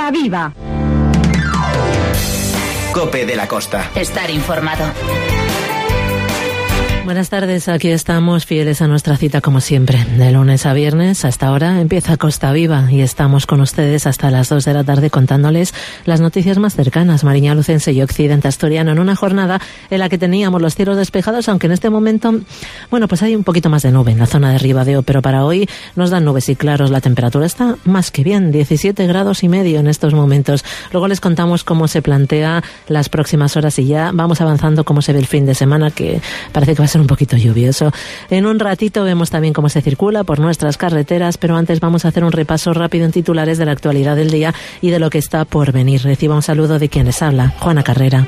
Costa Viva. COPE de la Costa. Estar informado. Buenas tardes, aquí estamos fieles a nuestra cita como siempre. De lunes a viernes, hasta ahora empieza Costa Viva y estamos con ustedes hasta las 2 de la tarde contándoles las noticias más cercanas, Mariña Lucense y Occidente Asturiano, en una jornada en la que teníamos los cielos despejados, aunque en este momento, bueno, pues hay un poquito más de nube en la zona de Ribadeo, pero para hoy nos dan nubes y claros. La temperatura está más que bien, 17 grados y medio en estos momentos. Luego les contamos cómo se plantea las próximas horas y ya vamos avanzando cómo se ve el fin de semana, que parece que va a ser un poquito lluvioso. En un ratito vemos también cómo se circula por nuestras carreteras, pero antes vamos a hacer un repaso rápido en titulares de la actualidad del día y de lo que está por venir. Reciba un saludo de quien les habla, Juana Carrera.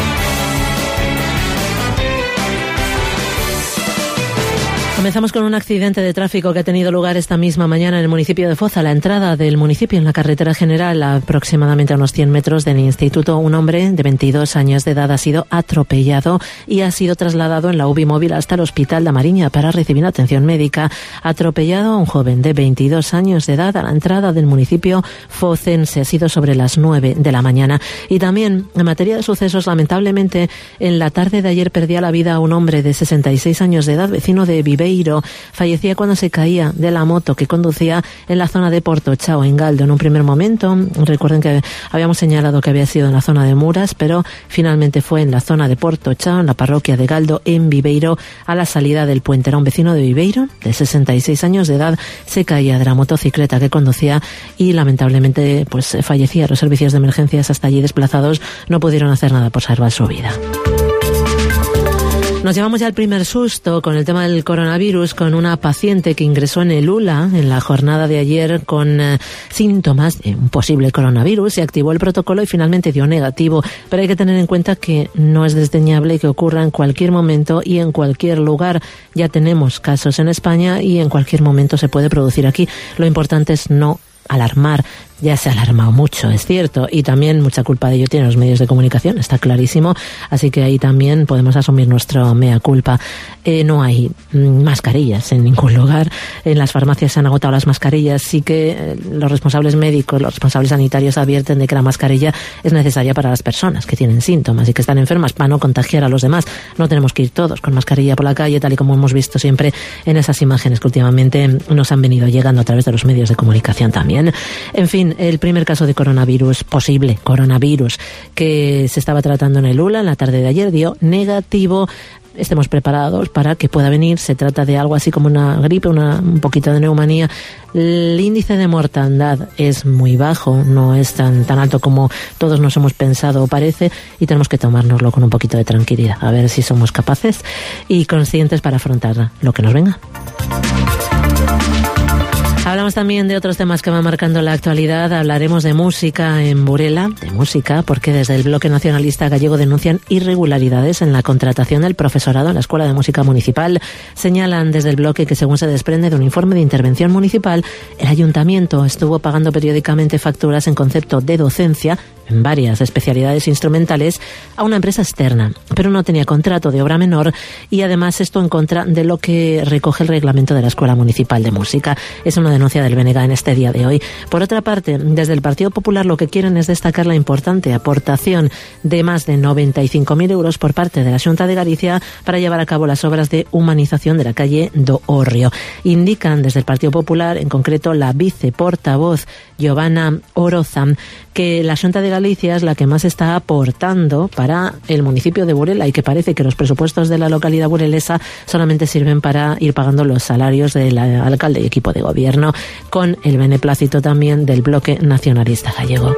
Comenzamos con un accidente de tráfico que ha tenido lugar esta misma mañana en el municipio de Foz, a la entrada del municipio, en la carretera general, aproximadamente a unos 100 metros del instituto. Un hombre de 22 años de edad ha sido atropellado y ha sido trasladado en la UBI móvil hasta el Hospital de Mariña para recibir atención médica. Atropellado a un joven de 22 años de edad a la entrada del municipio focense. Ha sido sobre las 9 de la mañana. Y también, en materia de sucesos, lamentablemente, en la tarde de ayer perdía la vida un hombre de 66 años de edad, vecino de Viveiro. Fallecía cuando se caía de la moto que conducía en la zona de Portochao, en Galdo. En un primer momento, recuerden que habíamos señalado que había sido en la zona de Muras, pero finalmente fue en la zona de Portochao, en la parroquia de Galdo, en Viveiro, a la salida del puente. Era un vecino de Viveiro, de 66 años de edad, se caía de la motocicleta que conducía y lamentablemente pues fallecía. Los servicios de emergencias hasta allí desplazados no pudieron hacer nada por salvar su vida. Nos llevamos ya el primer susto con el tema del coronavirus, con una paciente que ingresó en el ULA en la jornada de ayer con síntomas de un posible coronavirus. Se activó el protocolo y finalmente dio negativo. Pero hay que tener en cuenta que no es desdeñable que ocurra en cualquier momento y en cualquier lugar. Ya tenemos casos en España y en cualquier momento se puede producir aquí. Lo importante es no alarmar. Ya se ha alarmado mucho, es cierto, y también mucha culpa de ello tienen los medios de comunicación, está clarísimo, así que ahí también podemos asumir nuestro mea culpa. No hay mascarillas en ningún lugar, en las farmacias se han agotado las mascarillas, sí que los responsables médicos, los responsables sanitarios advierten de que la mascarilla es necesaria para las personas que tienen síntomas y que están enfermas para no contagiar a los demás. No tenemos que ir todos con mascarilla por la calle, tal y como hemos visto siempre en esas imágenes que últimamente nos han venido llegando a través de los medios de comunicación también. En fin, el primer caso de coronavirus, posible coronavirus, que se estaba tratando en el ULA en la tarde de ayer, dio negativo. Estemos preparados para que pueda venir. Se trata de algo así como una gripe, un poquito de neumonía. El índice de mortandad es muy bajo, no es tan alto como todos nos hemos pensado o parece, y tenemos que tomárnoslo con un poquito de tranquilidad, a ver si somos capaces y conscientes para afrontar lo que nos venga. Hablamos también de otros temas que van marcando la actualidad. Hablaremos de música en Burela, de música, porque desde el Bloque Nacionalista Gallego denuncian irregularidades en la contratación del profesorado en la Escuela de Música Municipal. Señalan desde el bloque que, según se desprende de un informe de intervención municipal, el ayuntamiento estuvo pagando periódicamente facturas en concepto de docencia en varias especialidades instrumentales a una empresa externa, pero no tenía contrato de obra menor, y además esto en contra de lo que recoge el reglamento de la Escuela Municipal de Música. Es una denuncia del BNG en este día de hoy. Por otra parte, desde el Partido Popular lo que quieren es destacar la importante aportación de más de 95.000 euros por parte de la Xunta de Galicia para llevar a cabo las obras de humanización de la calle do Hórreo. Indican desde el Partido Popular, en concreto la viceportavoz Giovanna Oroza, que la Xunta de Galicia es la que más está aportando para el municipio de Burela y que parece que los presupuestos de la localidad burelesa solamente sirven para ir pagando los salarios del alcalde y equipo de gobierno, con el beneplácito también del Bloque Nacionalista Gallego.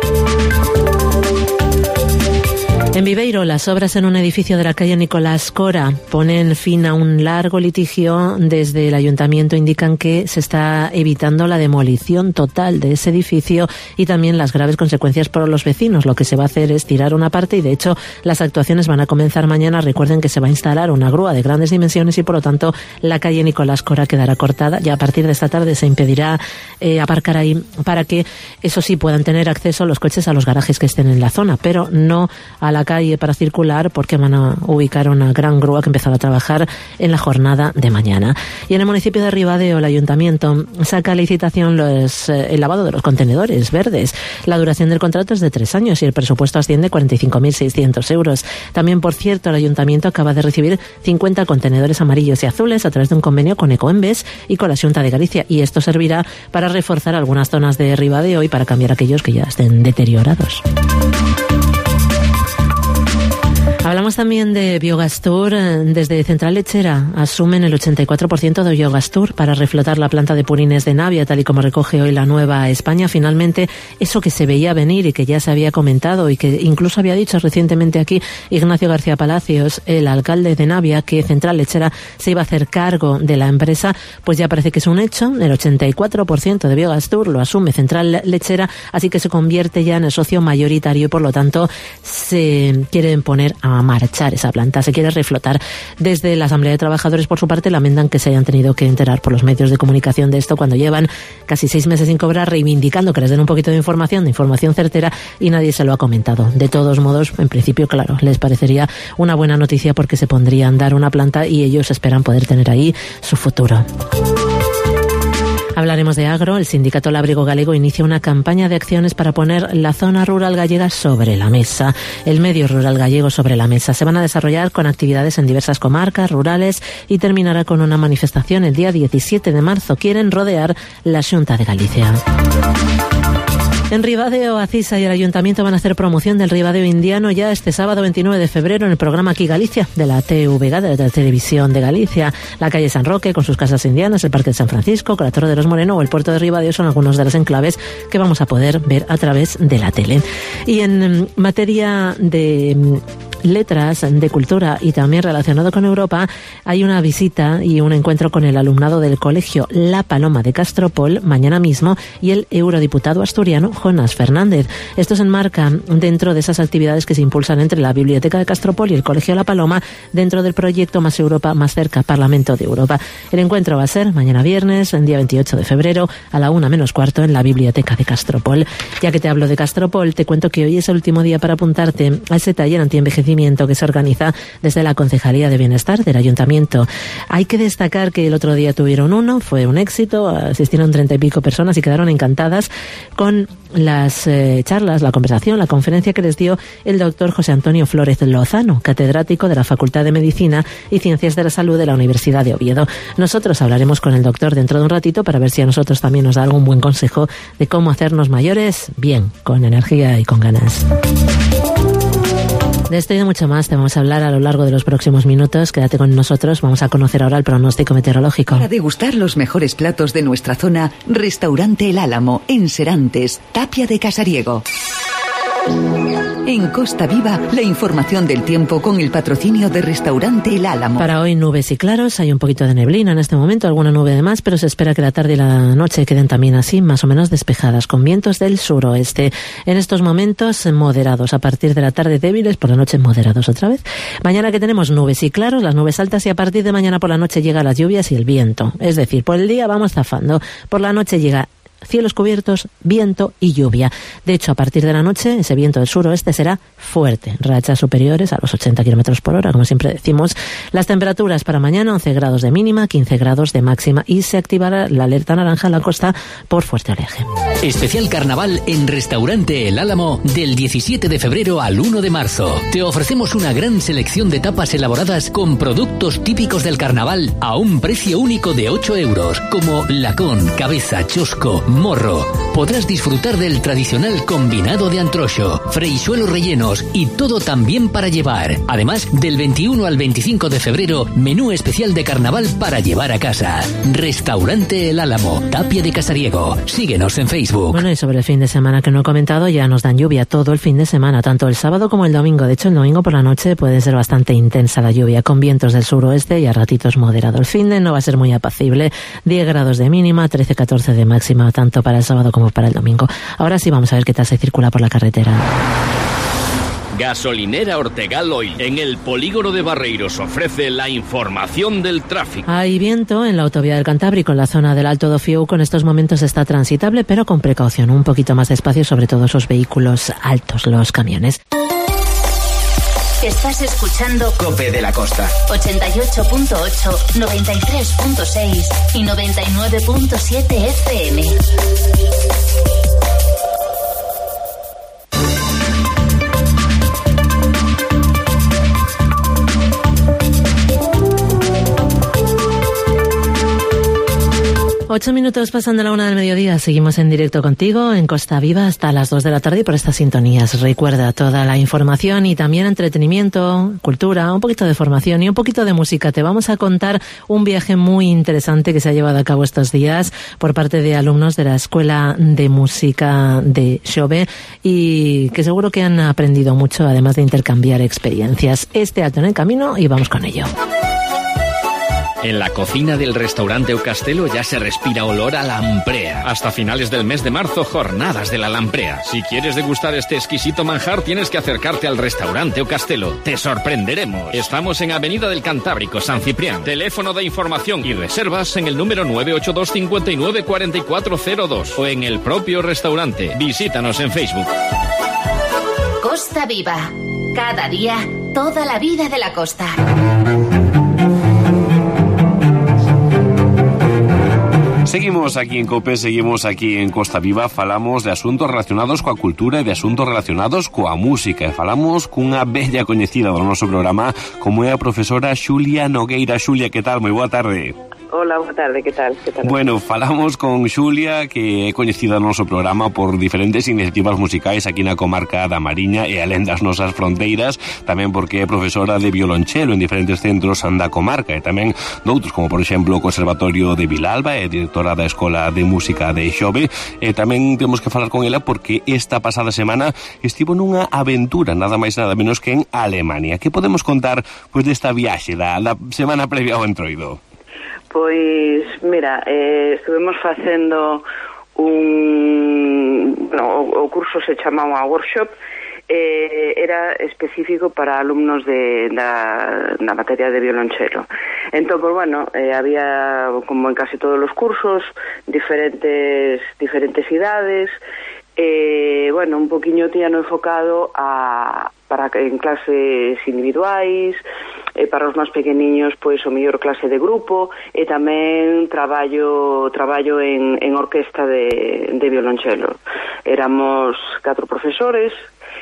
En Viveiro, las obras en un edificio de la calle Nicolás Cora ponen fin a un largo litigio. Desde el ayuntamiento indican que se está evitando la demolición total de ese edificio y también las graves consecuencias para los vecinos. Lo que se va a hacer es tirar una parte y, de hecho, las actuaciones van a comenzar mañana. Recuerden que se va a instalar una grúa de grandes dimensiones y, por lo tanto, la calle Nicolás Cora quedará cortada. Ya a partir de esta tarde se impedirá aparcar ahí para que, eso sí, puedan tener acceso los coches a los garajes que estén en la zona, pero no a la la calle para circular porque van a ubicar una gran grúa que empezará a trabajar en la jornada de mañana. Y en el municipio de Ribadeo, el ayuntamiento saca a licitación el lavado de los contenedores verdes. La duración del contrato es de 3 años y el presupuesto asciende a 45.600 euros. También, por cierto, el ayuntamiento acaba de recibir 50 contenedores amarillos y azules a través de un convenio con Ecoembes y con la Xunta de Galicia, y esto servirá para reforzar algunas zonas de Ribadeo y para cambiar aquellos que ya estén deteriorados. Hablamos también de Biogastur. Desde Central Lechera asumen el 84% de Biogastur para reflotar la planta de purines de Navia, tal y como recoge hoy La Nueva España. Finalmente, eso que se veía venir y que ya se había comentado y que incluso había dicho recientemente aquí Ignacio García Palacios, el alcalde de Navia, que Central Lechera se iba a hacer cargo de la empresa, pues ya parece que es un hecho. El 84% de Biogastur lo asume Central Lechera, así que se convierte ya en el socio mayoritario y por lo tanto se quieren poner a marchar esa planta, se quiere reflotar. Desde la Asamblea de Trabajadores, por su parte, lamentan que se hayan tenido que enterar por los medios de comunicación de esto cuando llevan casi 6 meses sin cobrar, reivindicando que les den un poquito de información certera, y nadie se lo ha comentado. De todos modos, en principio, claro, les parecería una buena noticia porque se pondría a andar una planta y ellos esperan poder tener ahí su futuro. Hablaremos de agro. El sindicato Lábrigo Galego inicia una campaña de acciones para poner la zona rural gallega sobre la mesa. El medio rural gallego sobre la mesa. Se van a desarrollar con actividades en diversas comarcas rurales y terminará con una manifestación el día 17 de marzo. Quieren rodear la Xunta de Galicia. En Ribadeo, Acisa y el Ayuntamiento van a hacer promoción del Ribadeo indiano ya este sábado 29 de febrero en el programa Aquí Galicia, de la TVG, de la Televisión de Galicia. La calle San Roque, con sus casas indianas, el Parque de San Francisco, con la Torre de los Moreno o el puerto de Ribadeo son algunos de los enclaves que vamos a poder ver a través de la tele. Y en materia de letras, de cultura y también relacionado con Europa, hay una visita y un encuentro con el alumnado del colegio La Paloma de Castropol mañana mismo y el eurodiputado asturiano Jonás Fernández. Esto se enmarca dentro de esas actividades que se impulsan entre la Biblioteca de Castropol y el colegio La Paloma dentro del proyecto Más Europa, Más Cerca, Parlamento de Europa. El encuentro va a ser mañana viernes, el día 28 de febrero, a la 1:15 en la Biblioteca de Castropol. Ya que te hablo de Castropol, te cuento que hoy es el último día para apuntarte a ese taller antienvejecimiento que se organiza desde la Concejalía de Bienestar del Ayuntamiento. Hay que destacar que el otro día tuvieron uno, fue un éxito, asistieron 30 y pico personas y quedaron encantadas con las charlas, la conversación, la conferencia que les dio el doctor José Antonio Flórez Lozano, catedrático de la Facultad de Medicina y Ciencias de la Salud de la Universidad de Oviedo. Nosotros hablaremos con el doctor dentro de un ratito para ver si a nosotros también nos da algún buen consejo de cómo hacernos mayores bien, con energía y con ganas. De esto y de mucho más te vamos a hablar a lo largo de los próximos minutos. Quédate con nosotros, vamos a conocer ahora el pronóstico meteorológico. Para degustar los mejores platos de nuestra zona, Restaurante El Álamo, en Serantes, Tapia de Casariego. En Costa Viva, la información del tiempo con el patrocinio de Restaurante El Álamo. Para hoy nubes y claros, hay un poquito de neblina en este momento, alguna nube de más, pero se espera que la tarde y la noche queden también así, más o menos despejadas, con vientos del suroeste. En estos momentos moderados, a partir de la tarde débiles, por la noche moderados otra vez. Mañana que tenemos nubes y claros, las nubes altas, y a partir de mañana por la noche llegan las lluvias y el viento. Es decir, por el día vamos zafando, por la noche llega cielos cubiertos, viento y lluvia. De hecho, a partir de la noche, ese viento del suroeste será fuerte. Rachas superiores a los 80 kilómetros por hora, como siempre decimos. Las temperaturas para mañana, 11 grados de mínima, 15 grados de máxima. Y se activará la alerta naranja en la costa por fuerte oleaje. Especial carnaval en Restaurante El Álamo del 17 de febrero al 1 de marzo. Te ofrecemos una gran selección de tapas elaboradas con productos típicos del carnaval a un precio único de 8 euros, como lacón, cabeza, chosco, morro. Podrás disfrutar del tradicional combinado de antrocho, freixuelos rellenos y todo también para llevar. Además, del 21 al 25 de febrero, menú especial de carnaval para llevar a casa. Restaurante El Álamo, Tapia de Casariego. Síguenos en Facebook. Bueno, y sobre el fin de semana que no he comentado, ya nos dan lluvia todo el fin de semana, tanto el sábado como el domingo. De hecho, el domingo por la noche puede ser bastante intensa la lluvia, con vientos del suroeste y a ratitos moderado. El fin de no va a ser muy apacible, 10 grados de mínima, 13-14 de máxima, tanto para el sábado como para el domingo. Ahora sí vamos a ver qué tal se circula por la carretera. Gasolinera Ortegal Oil, en el polígono de Barreiros, ofrece la información del tráfico. Hay viento en la autovía del Cantábrico, en la zona del Alto do Fiuco. En estos momentos está transitable, pero con precaución, un poquito más de espacio, sobre todo esos vehículos altos, los camiones. Estás escuchando COPE de la Costa. 88.8, 93.6 y 99.7 FM. 8 minutos pasando la 1 del mediodía. Seguimos en directo contigo en Costa Viva hasta las 2 de la tarde y por estas sintonías. Recuerda, toda la información y también entretenimiento, cultura, un poquito de formación y un poquito de música. Te vamos a contar un viaje muy interesante que se ha llevado a cabo estos días por parte de alumnos de la Escuela de Música de Xove y que seguro que han aprendido mucho, además de intercambiar experiencias. Alto en el camino y vamos con ello. En la cocina del restaurante O Castelo ya se respira olor a lamprea. Hasta finales del mes de marzo, jornadas de la lamprea. Si quieres degustar este exquisito manjar, tienes que acercarte al restaurante O Castelo. Te sorprenderemos. Estamos en Avenida del Cantábrico, San Ciprián. Teléfono de información y reservas en el número 982 59 4402 o en el propio restaurante. Visítanos en Facebook. Costa Viva. Cada día, toda la vida de la costa. Seguimos aquí en COPE, seguimos aquí en Costa Viva, falamos de asuntos relacionados coa cultura e de asuntos relacionados coa música. Falamos cunha bella coñecida do noso programa, como é a profesora Xulia Nogueira. Xulia, que tal? Moi boa tarde. Hola, boa tarde, que tal? Bueno, falamos con Xulia, que é coñecida no noso programa por diferentes iniciativas musicais aquí na comarca da Mariña e alén das nosas fronteiras, tamén porque é profesora de violonchelo en diferentes centros da comarca e tamén doutros, como por exemplo o Conservatorio de Vilalba, é directora da Escola de Música de Xove, e tamén temos que falar con ela porque esta pasada semana estivo nunha aventura, nada máis nada menos que en Alemania. Que podemos contar pois desta viaxe da semana previa ao Entroido? Pois, mira, estuvemos facendo o curso se chamaba workshop, era específico para alumnos na materia de violonchelo. Entón, pues bueno, había, como en casi todos los cursos, diferentes idades, bueno, un poquinho tiano enfocado para en clases individuais, para os máis pequeniños, pois o mellor clase de grupo, e tamén traballo en orquesta de violonchelo. Éramos 4 profesores,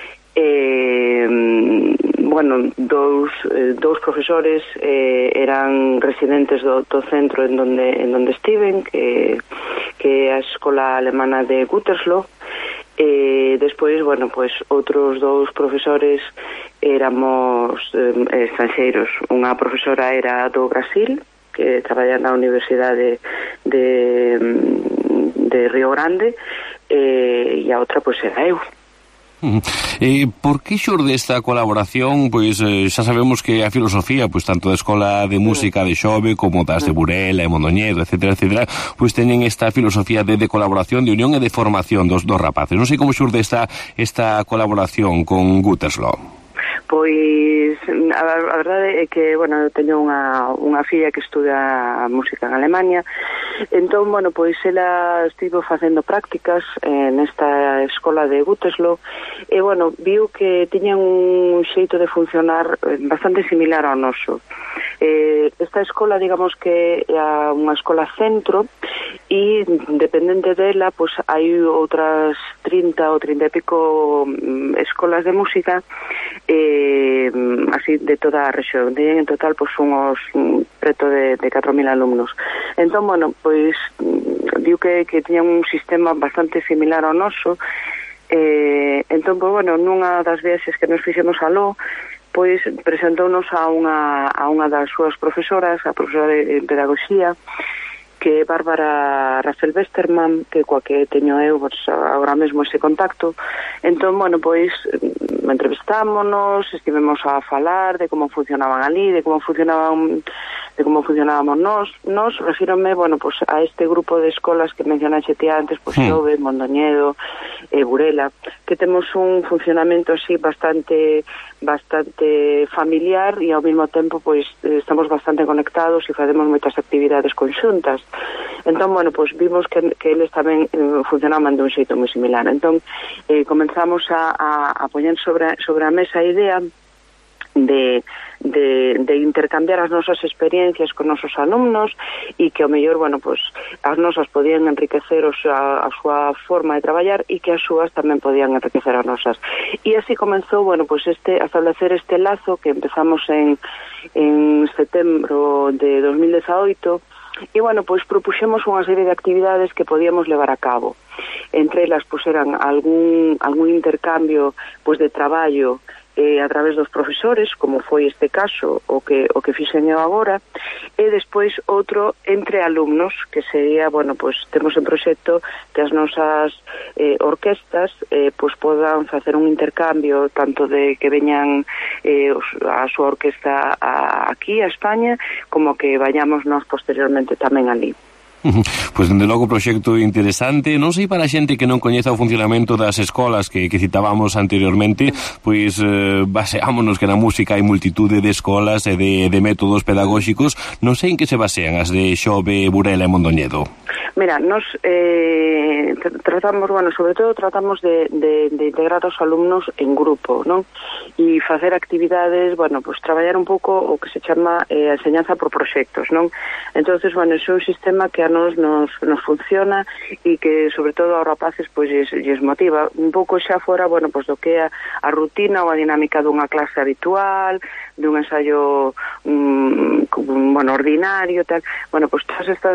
bueno, dous profesores eran residentes do centro en donde estiven, que é a Escola Alemana de Gütersloh. Despois, bueno, pois outros 2 profesores éramos estranxeiros. Unha profesora era do Brasil, que traballa na Universidade de Río Grande, e a outra pois era eu. Por que xorde esta colaboración? Pois xa sabemos que a filosofía, pois tanto da Escola de Música de Xove como das de Burela e Mondoñedo, etcétera, pois teñen esta filosofía de colaboración, de unión e de formación dos rapaces. Non sei como xurde esta colaboración con Gütersloh. Pois a verdade é que, bueno, eu teño unha filla que estuda música en Alemania. Entón, bueno, pois ela estivo facendo prácticas nesta escola de Gütersloh e, bueno, viu que tiñan un xeito de funcionar bastante similar ao noso. Esta escola, digamos que é unha escola centro e, dependente dela, pois hai outras 30 ou 30 e pico escolas de música así de toda a rexión. En total pois unhos preto de 4.000 alumnos. Entón, bueno, pois viu que tiñan un sistema bastante similar ao noso. Entón, pois bueno, nunha das viaxes que nos fixemos aló, pois presentounos a unha das súas profesoras, a profesora de pedagogía, que é Bárbara Rafael Westermann, que coa que teño eu agora mesmo ese contacto. Entón, bueno, pois entrevistámonos, estivemos a falar de como funcionaban ali, de como funcionábamos nós refírome, bueno, pues a este grupo de escolas que mencionaxe ti antes, pues Xove, Mondoñedo, Burela, que temos un funcionamento así bastante familiar e ao mesmo tempo pues estamos bastante conectados e facemos moitas actividades conxuntas. Entón, bueno, pues vimos que eles tamén funcionaban de un xeito moi similar. Entón, comenzamos a poñer sobre a mesa a idea de intercambiar as nosas experiencias con nosos alumnos e que ao mellor, bueno, pues, as nosas podían enriquecer a súa forma de traballar e que as súas tamén podían enriquecer as nosas. E así comenzou, bueno, pues a establecer este lazo que empezamos en setembro de 2018 e, bueno, pues propuxemos unha serie de actividades que podíamos levar a cabo. Entre elas, pues, eran algún intercambio, pues, de traballo a través dos profesores, como foi este caso o que fixen eu agora, e despois outro entre alumnos, que sería, bueno, pues temos en proxecto que as nosas orquestas pues podan facer un intercambio tanto de que veñan a súa orquesta aquí a España, como que vayamos nós posteriormente tamén ali. Pois, dende logo, proxecto interesante. Non sei, para a xente que non coñeza o funcionamento das escolas que citábamos anteriormente, pois baseámonos que na música hai multitude de escolas e de métodos pedagóxicos. Non sei en que se basean as de Xove, Burela e Mondoñedo. Mira, nos tratamos, bueno, sobre todo tratamos de integrar os alumnos en grupo, non? E facer actividades, bueno, pues traballar un pouco o que se chama enseñanza por proxectos, non? Entonces, bueno, é un sistema que a nos funciona e que, sobre todo, aos rapaces, pois, lles motiva. Un pouco xa fora, bueno, pues do que é a rutina ou a dinámica dunha clase habitual, dun ensayo, bueno, ordinario, tal. Bueno, pues todas estas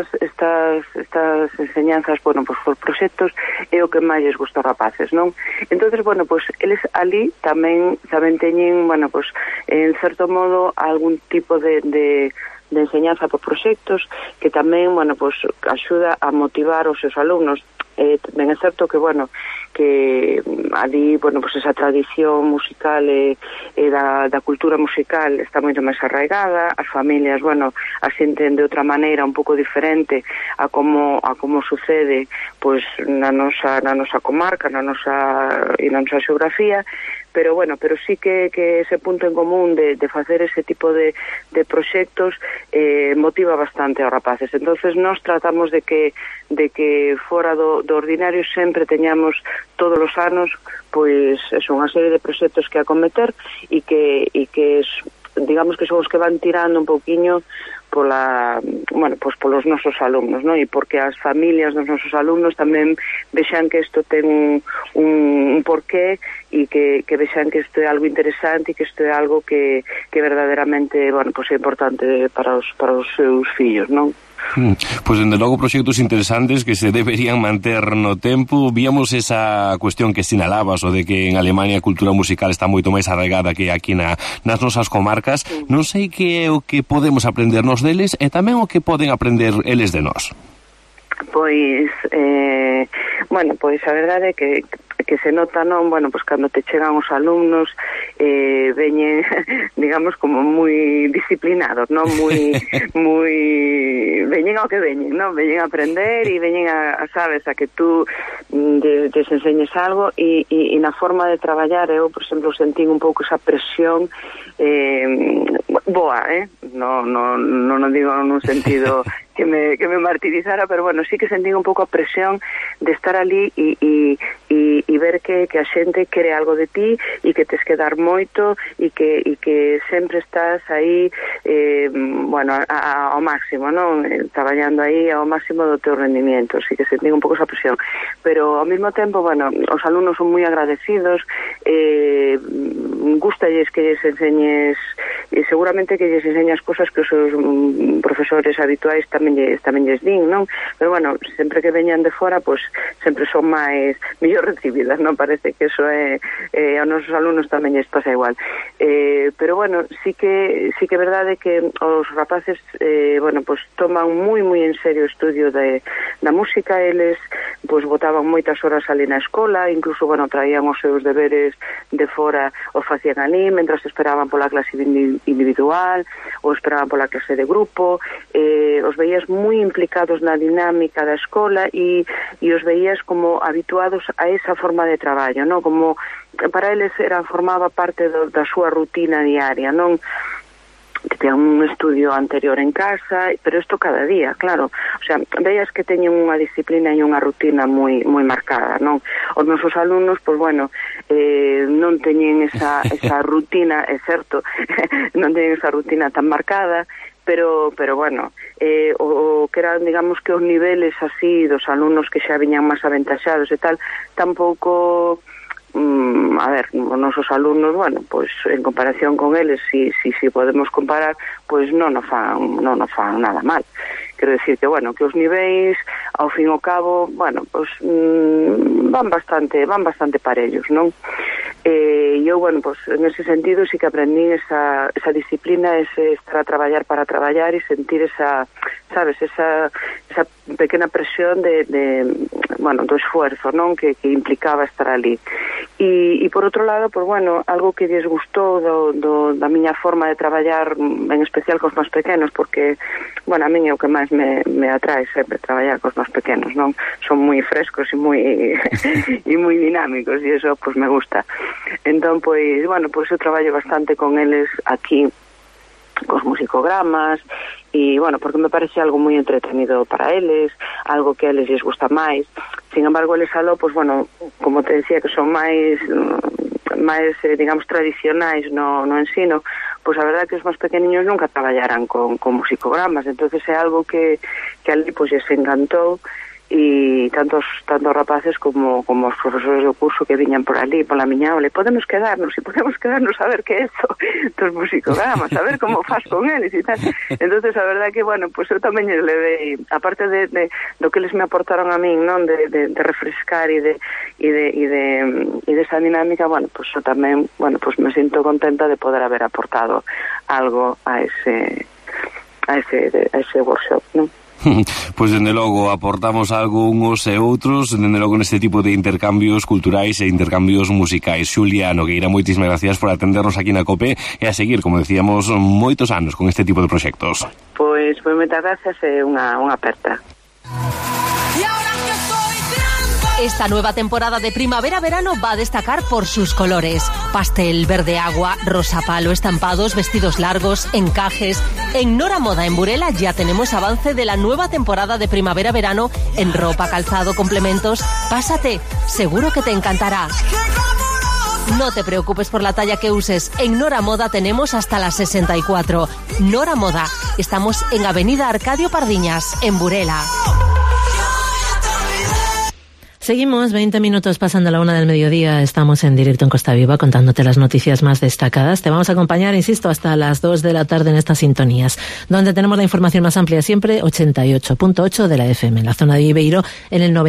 enseñanzas, bueno, pues por proxectos é o que máis les gusta aos rapaces, non? Entonces, bueno, pues eles ali tamén teñen, bueno, pues en certo modo algún tipo de enseñanza por proxectos que tamén, bueno, pues axuda a motivar os seus alumnos. Ben é certo que, bueno, que ali, bueno, pues esa tradición musical e da cultura musical está moito máis arraigada, as familias, bueno, as sienten de outra maneira un pouco diferente a como sucede, pues na nosa comarca, na nosa xeografía, pero bueno, sí que ese punto en común de facer ese tipo de proxectos motiva bastante aos rapaces. Entonces nós tratamos de que fora do ordinario sempre teñamos todos os anos, pois eso, unha serie de proxectos que acometer e que digamos que son os que van tirando un pouquiño polos nosos alumnos, non? E porque as familias dos nosos alumnos tamén vexan que isto ten un porqué e que vexan que isto é algo interesante e que isto é algo que verdadeiramente, bueno, pues é importante para os seus fillos, non? Pois, dende logo, proxectos interesantes que se deberían manter no tempo. Víamos esa cuestión que sinalabas, o de que en Alemania a cultura musical está moito máis arraigada que aquí nas nosas comarcas. Non sei que é o que podemos aprendernos deles e tamén o que poden aprender eles de nós. Pois, bueno, pois a verdade é que se nota, non? Bueno, pues cando te chegan os alumnos veñen, digamos, como moi disciplinados, non? Moi veñen ao que veñen, non? Veñen a aprender e veñen sabes, a que tú les enseñes algo e na forma de traballar eu, por exemplo, sentín un pouco esa presión boa, non digo nun sentido que me martirizara, pero bueno, sí que sentí un pouco a presión de estar ali e ver que a xente quere algo de ti e que tes que dar moito e que sempre estás aí bueno, ao máximo, non? Traballando aí ao máximo do teu rendimiento. Sí que sentí un pouco esa presión, pero ao mesmo tempo, bueno, os alumnos son moi agradecidos, gustalles que lles enseñes e seguramente que lles enseñas cosas que os seus profesores habituais tamén lles din, non? Pero bueno, sempre que veñan de fora, pues sempre son mellor recibidas, non? Parece que eso aos nosos alumnos tamén lles pasa igual. Pero bueno, sí que é verdade que os rapaces, bueno, pues toman moi en serio o estudio da música. Eles pues botaban moitas horas ali na escola, incluso, bueno, traían os seus deberes de fora, os facían ali, mentras esperaban pola clase individual, ou esperaban pola clase de grupo. Os veías moi implicados na dinámica da escola e os veías como habituados a esa forma de traballo, non? Como para eles formaba parte da súa rutina diaria, non? Que ten un estudio anterior en casa, pero isto cada día, claro. O sea, veías que teñen unha disciplina e unha rutina moi marcada, non? Os nosos alumnos, pois bueno, non teñen esa rutina, é certo, non teñen esa rutina tan marcada, pero bueno, o que eran, digamos, que os niveles así dos alumnos que xa viñan máis aventaxados e tal, tampouco, a ver, os nosos alumnos, bueno, pois en comparación con eles, si podemos comparar, pois non nos fan nada mal. Quero decir que, bueno, que os niveis, ao fin e ao cabo, bueno, pois van bastante parellos, non? E eu, bueno, pois en ese sentido sí que aprendí esa disciplina, ese estar a traballar para traballar e sentir esa, sabes, esa pequena presión bueno, do esfuerzo, non? Que implicaba estar ali. E por outro lado, pois, bueno, algo que lles gustou da miña forma de traballar, en especial cos máis pequenos, porque, bueno, a mí é o que máis me atrae sempre traballar cos máis pequenos, non? Son moi frescos e moi dinámicos, e eso, pois, me gusta. Entón, pois, bueno, pois eu traballo bastante con eles aquí, cos musicogramas, e, bueno, porque me parece algo moi entretenido para eles, algo que a eles lles gusta máis. Sin embargo, eles aló, pois, bueno, como te decía, que son máis digamos, tradicionais no ensino, pois a verdade que os máis pequeniños nunca traballaran con musicogramas, entonces é algo que ali, pois, lles encantou, e tanto os rapaces como os profesores do curso que viñan por ali, pola miña aula, podemos quedarnos a ver que é eso dos musicogramas, a ver como faz con eles e tal. Entonces a verdade que, bueno, pues eu tamén lles levei, aparte de do que eles me aportaron a min, non, de refrescar e de esa dinámica, bueno, pues eu tamén, bueno, pues me sinto contenta de poder haber aportado algo a ese workshop, non? Pois, dende logo, aportamos algo uns e outros, dende logo neste tipo de intercambios culturais e intercambios musicais. Xulia Nogueira, moitísimas gracias por atendernos aquí na COPE e a seguir, como decíamos, moitos anos con este tipo de proxectos. Pois moitas gracias e unha aperta. Esta nueva temporada de primavera-verano va a destacar por sus colores. Pastel, verde agua, rosa palo, estampados, vestidos largos, encajes. En Nora Moda en Burela ya tenemos avance de la nueva temporada de primavera-verano en ropa, calzado, complementos. Pásate, seguro que te encantará. No te preocupes por la talla que uses. En Nora Moda tenemos hasta las 64. Nora Moda. Estamos en Avenida Arcadio Pardiñas, en Burela. Seguimos, 20 minutos pasando la 1 del mediodía, estamos en directo en Costa Viva contándote las noticias más destacadas. Te vamos a acompañar, insisto, hasta las 2 de la tarde en estas sintonías, donde tenemos la información más amplia siempre, 88.8 de la FM, en la zona de Viveiro, en el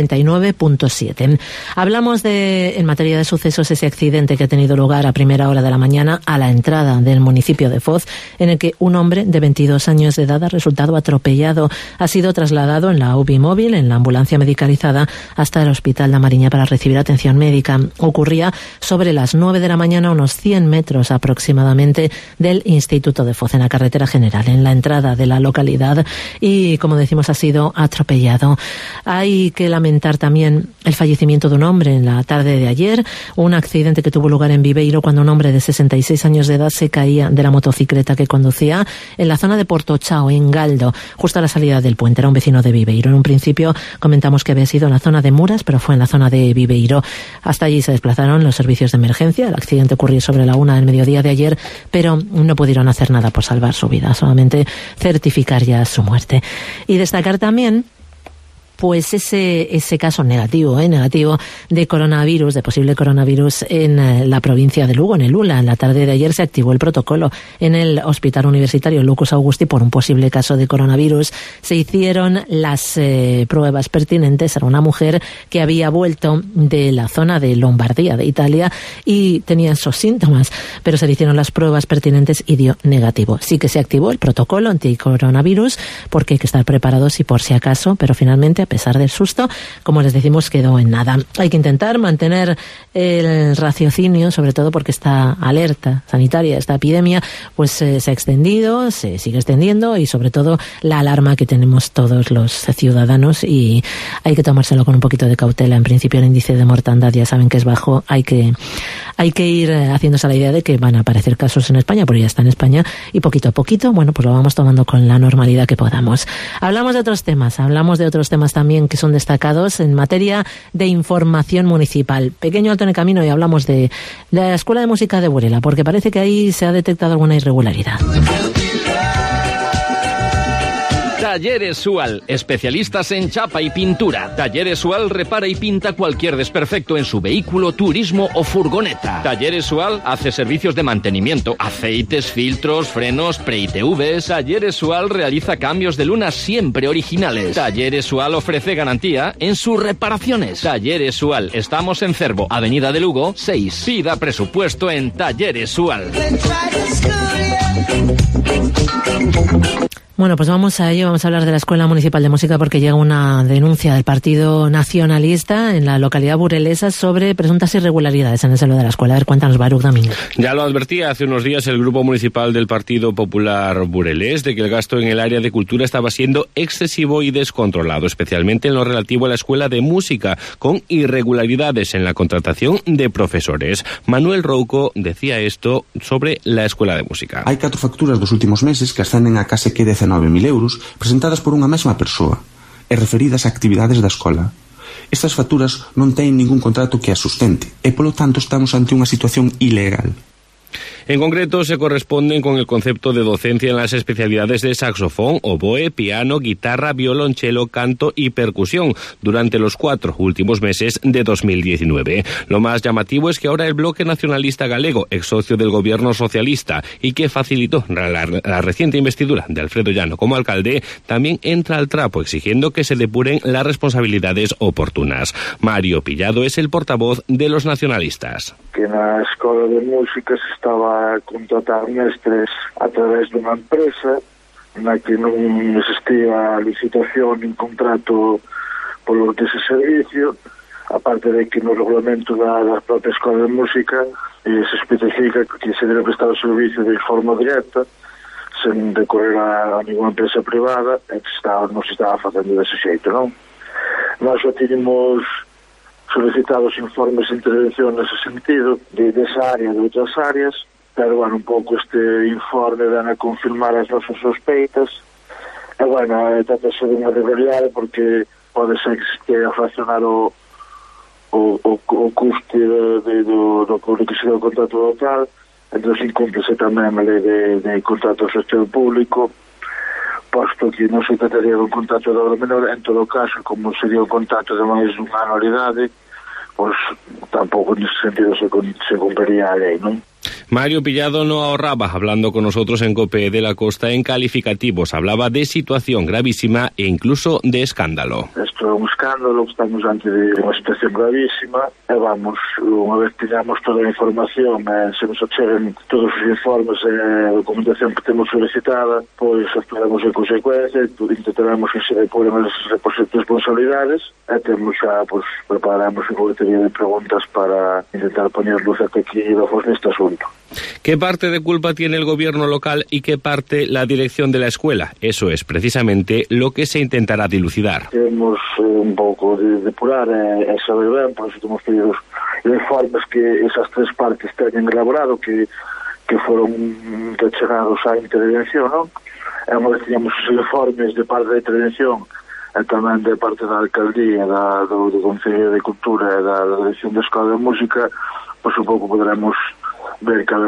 99.7. Hablamos en materia de sucesos, ese accidente que ha tenido lugar a primera hora de la mañana a la entrada del municipio de Foz, en el que un hombre de 22 años de edad ha resultado atropellado. Ha sido trasladado en la UBI móvil, en la ambulancia medicalizada, hasta el Hospital da Mariña para recibir atención médica. Ocurría sobre las 9 de la mañana, unos 100 metros aproximadamente del Instituto de Foz, en la carretera general, en la entrada de la localidad, y, como decimos, ha sido atropellado. Hay que lamentar también el fallecimiento de un hombre en la tarde de ayer, un accidente que tuvo lugar en Viveiro cuando un hombre de 66 años de edad se caía de la motocicleta que conducía en la zona de Portochao, en Galdo, justo a la salida del puente. Era un vecino de Viveiro. En un principio comentamos que había sido en la zona de Muras, pero fue en la zona de Viveiro. Hasta allí se desplazaron los servicios de emergencia. El accidente ocurrió sobre la 1 del mediodía de ayer, pero no pudieron hacer nada por salvar su vida, solamente certificar ya su muerte. Y destacar también pues ese caso negativo de coronavirus, de posible coronavirus en la provincia de Lugo, en el Ula. En la tarde de ayer se activó el protocolo en el Hospital Universitario Lucas Augusti por un posible caso de coronavirus. Se hicieron las pruebas pertinentes. Era una mujer que había vuelto de la zona de Lombardía, de Italia, y tenía esos síntomas, pero se le hicieron las pruebas pertinentes y dio negativo. Sí que se activó el protocolo anticoronavirus porque hay que estar preparados y por si acaso, pero finalmente, a pesar del susto, como les decimos, quedó en nada. Hay que intentar mantener el raciocinio, sobre todo porque esta alerta sanitaria, esta epidemia, pues se ha extendido, se sigue extendiendo, y sobre todo la alarma que tenemos todos los ciudadanos, y hay que tomárselo con un poquito de cautela. En principio el índice de mortandad ya saben que es bajo. Hay que ir haciéndose la idea de que van a aparecer casos en España, porque ya está en España, y poquito a poquito, bueno, pues lo vamos tomando con la normalidad que podamos. Hablamos de otros temas también que son destacados en materia de información municipal. Pequeño alto en el camino y hablamos de la Escuela de Música de Burela, porque parece que ahí se ha detectado alguna irregularidad. Talleres Sual, especialistas en chapa y pintura. Talleres Sual repara y pinta cualquier desperfecto en su vehículo, turismo o furgoneta. Talleres Sual hace servicios de mantenimiento, aceites, filtros, frenos, pre-ITVs. Talleres Sual realiza cambios de lunas siempre originales. Talleres Sual ofrece garantía en sus reparaciones. Talleres Sual, estamos en Cervo, Avenida de Lugo, 6. Pida presupuesto en Talleres Sual. Bueno, pues vamos a ello, vamos a hablar de la Escuela Municipal de Música porque llega una denuncia del Partido Nacionalista en la localidad burelesa sobre presuntas irregularidades en el suelo de la escuela. A ver, cuéntanos, Baruch Domínguez. Ya lo advertía hace unos días el Grupo Municipal del Partido Popular burelés de que el gasto en el área de cultura estaba siendo excesivo y descontrolado, especialmente en lo relativo a la Escuela de Música, con irregularidades en la contratación de profesores. Manuel Rouco decía esto sobre la Escuela de Música. Hai 4 facturas dos últimos meses que ascenden a case que 19.000 euros presentadas por unha mesma persoa e referidas a actividades da escola. Estas facturas non teñen ningún contrato que as sustente e, polo tanto, estamos ante unha situación ilegal. En concreto, se corresponden con el concepto de docencia en las especialidades de saxofón, oboe, piano, guitarra, violonchelo, canto y percusión durante los 4 últimos meses de 2019. Lo más llamativo es que ahora el Bloque Nacionalista Galego, ex socio del gobierno socialista y que facilitó la reciente investidura de Alfredo Llano como alcalde, también entra al trapo exigiendo que se depuren las responsabilidades oportunas. Mario Pillado es el portavoz de los nacionalistas. Que na Escola de Música se estaba a contratar mestres a través dunha empresa na que non existía licitación nin contrato polo dese servicio, aparte de que no regulamento da propia Escola de Música se especifica que se debe prestar o servicio de forma directa sen recorrer a ninguna empresa privada e que non se estaba facendo dese xeito, non? Nós xa tínhamos solicitados informes de intervención nese sentido, de esa área, de outras áreas, pero, bueno, un pouco este informe dan a confirmar as nosas sospeitas, e, bueno, trata-se de unha irregularidade porque pode ser que se estea a fraccionar o custe do que se deu o contrato local, entón incúmplese tamén a lei de contrato do sector público, posto que non se trataría de un contrato de obra menor. En todo caso, como sería un contrato de máis dunha anualidade, pois tampouco nese sentido se cumpliría a lei, non? Mario Pillado no ahorraba, hablando con nosotros en COPE de la Costa, en calificativos. Hablaba de situación gravísima e incluso de escándalo. Esto é un escándalo, estamos ante de unha situación gravísima e vamos, unha vez teñamos toda a información se nos acheguen todos os informes e a documentación que temos solicitada, pois actuaremos en consecuencia, intentaremos que se depuren as responsabilidades e temos xa, pois, preparamos unha batería de preguntas para intentar poner luz até aquí e ojos neste asunto. ¿Qué parte de culpa tiene el gobierno local y qué parte la dirección de la escuela? Eso es precisamente lo que se intentará dilucidar. Queremos un pouco de depurar e saber ben, por eso temos pedido informes que esas 3 partes teñen elaborado, que foron rechegados á intervención, non? E unha vez teníamos os informes de parte da intervención e tamén de parte da alcaldía, do Concello de Cultura e da Dirección da Escola de Música, pois un pouco poderemos ver cal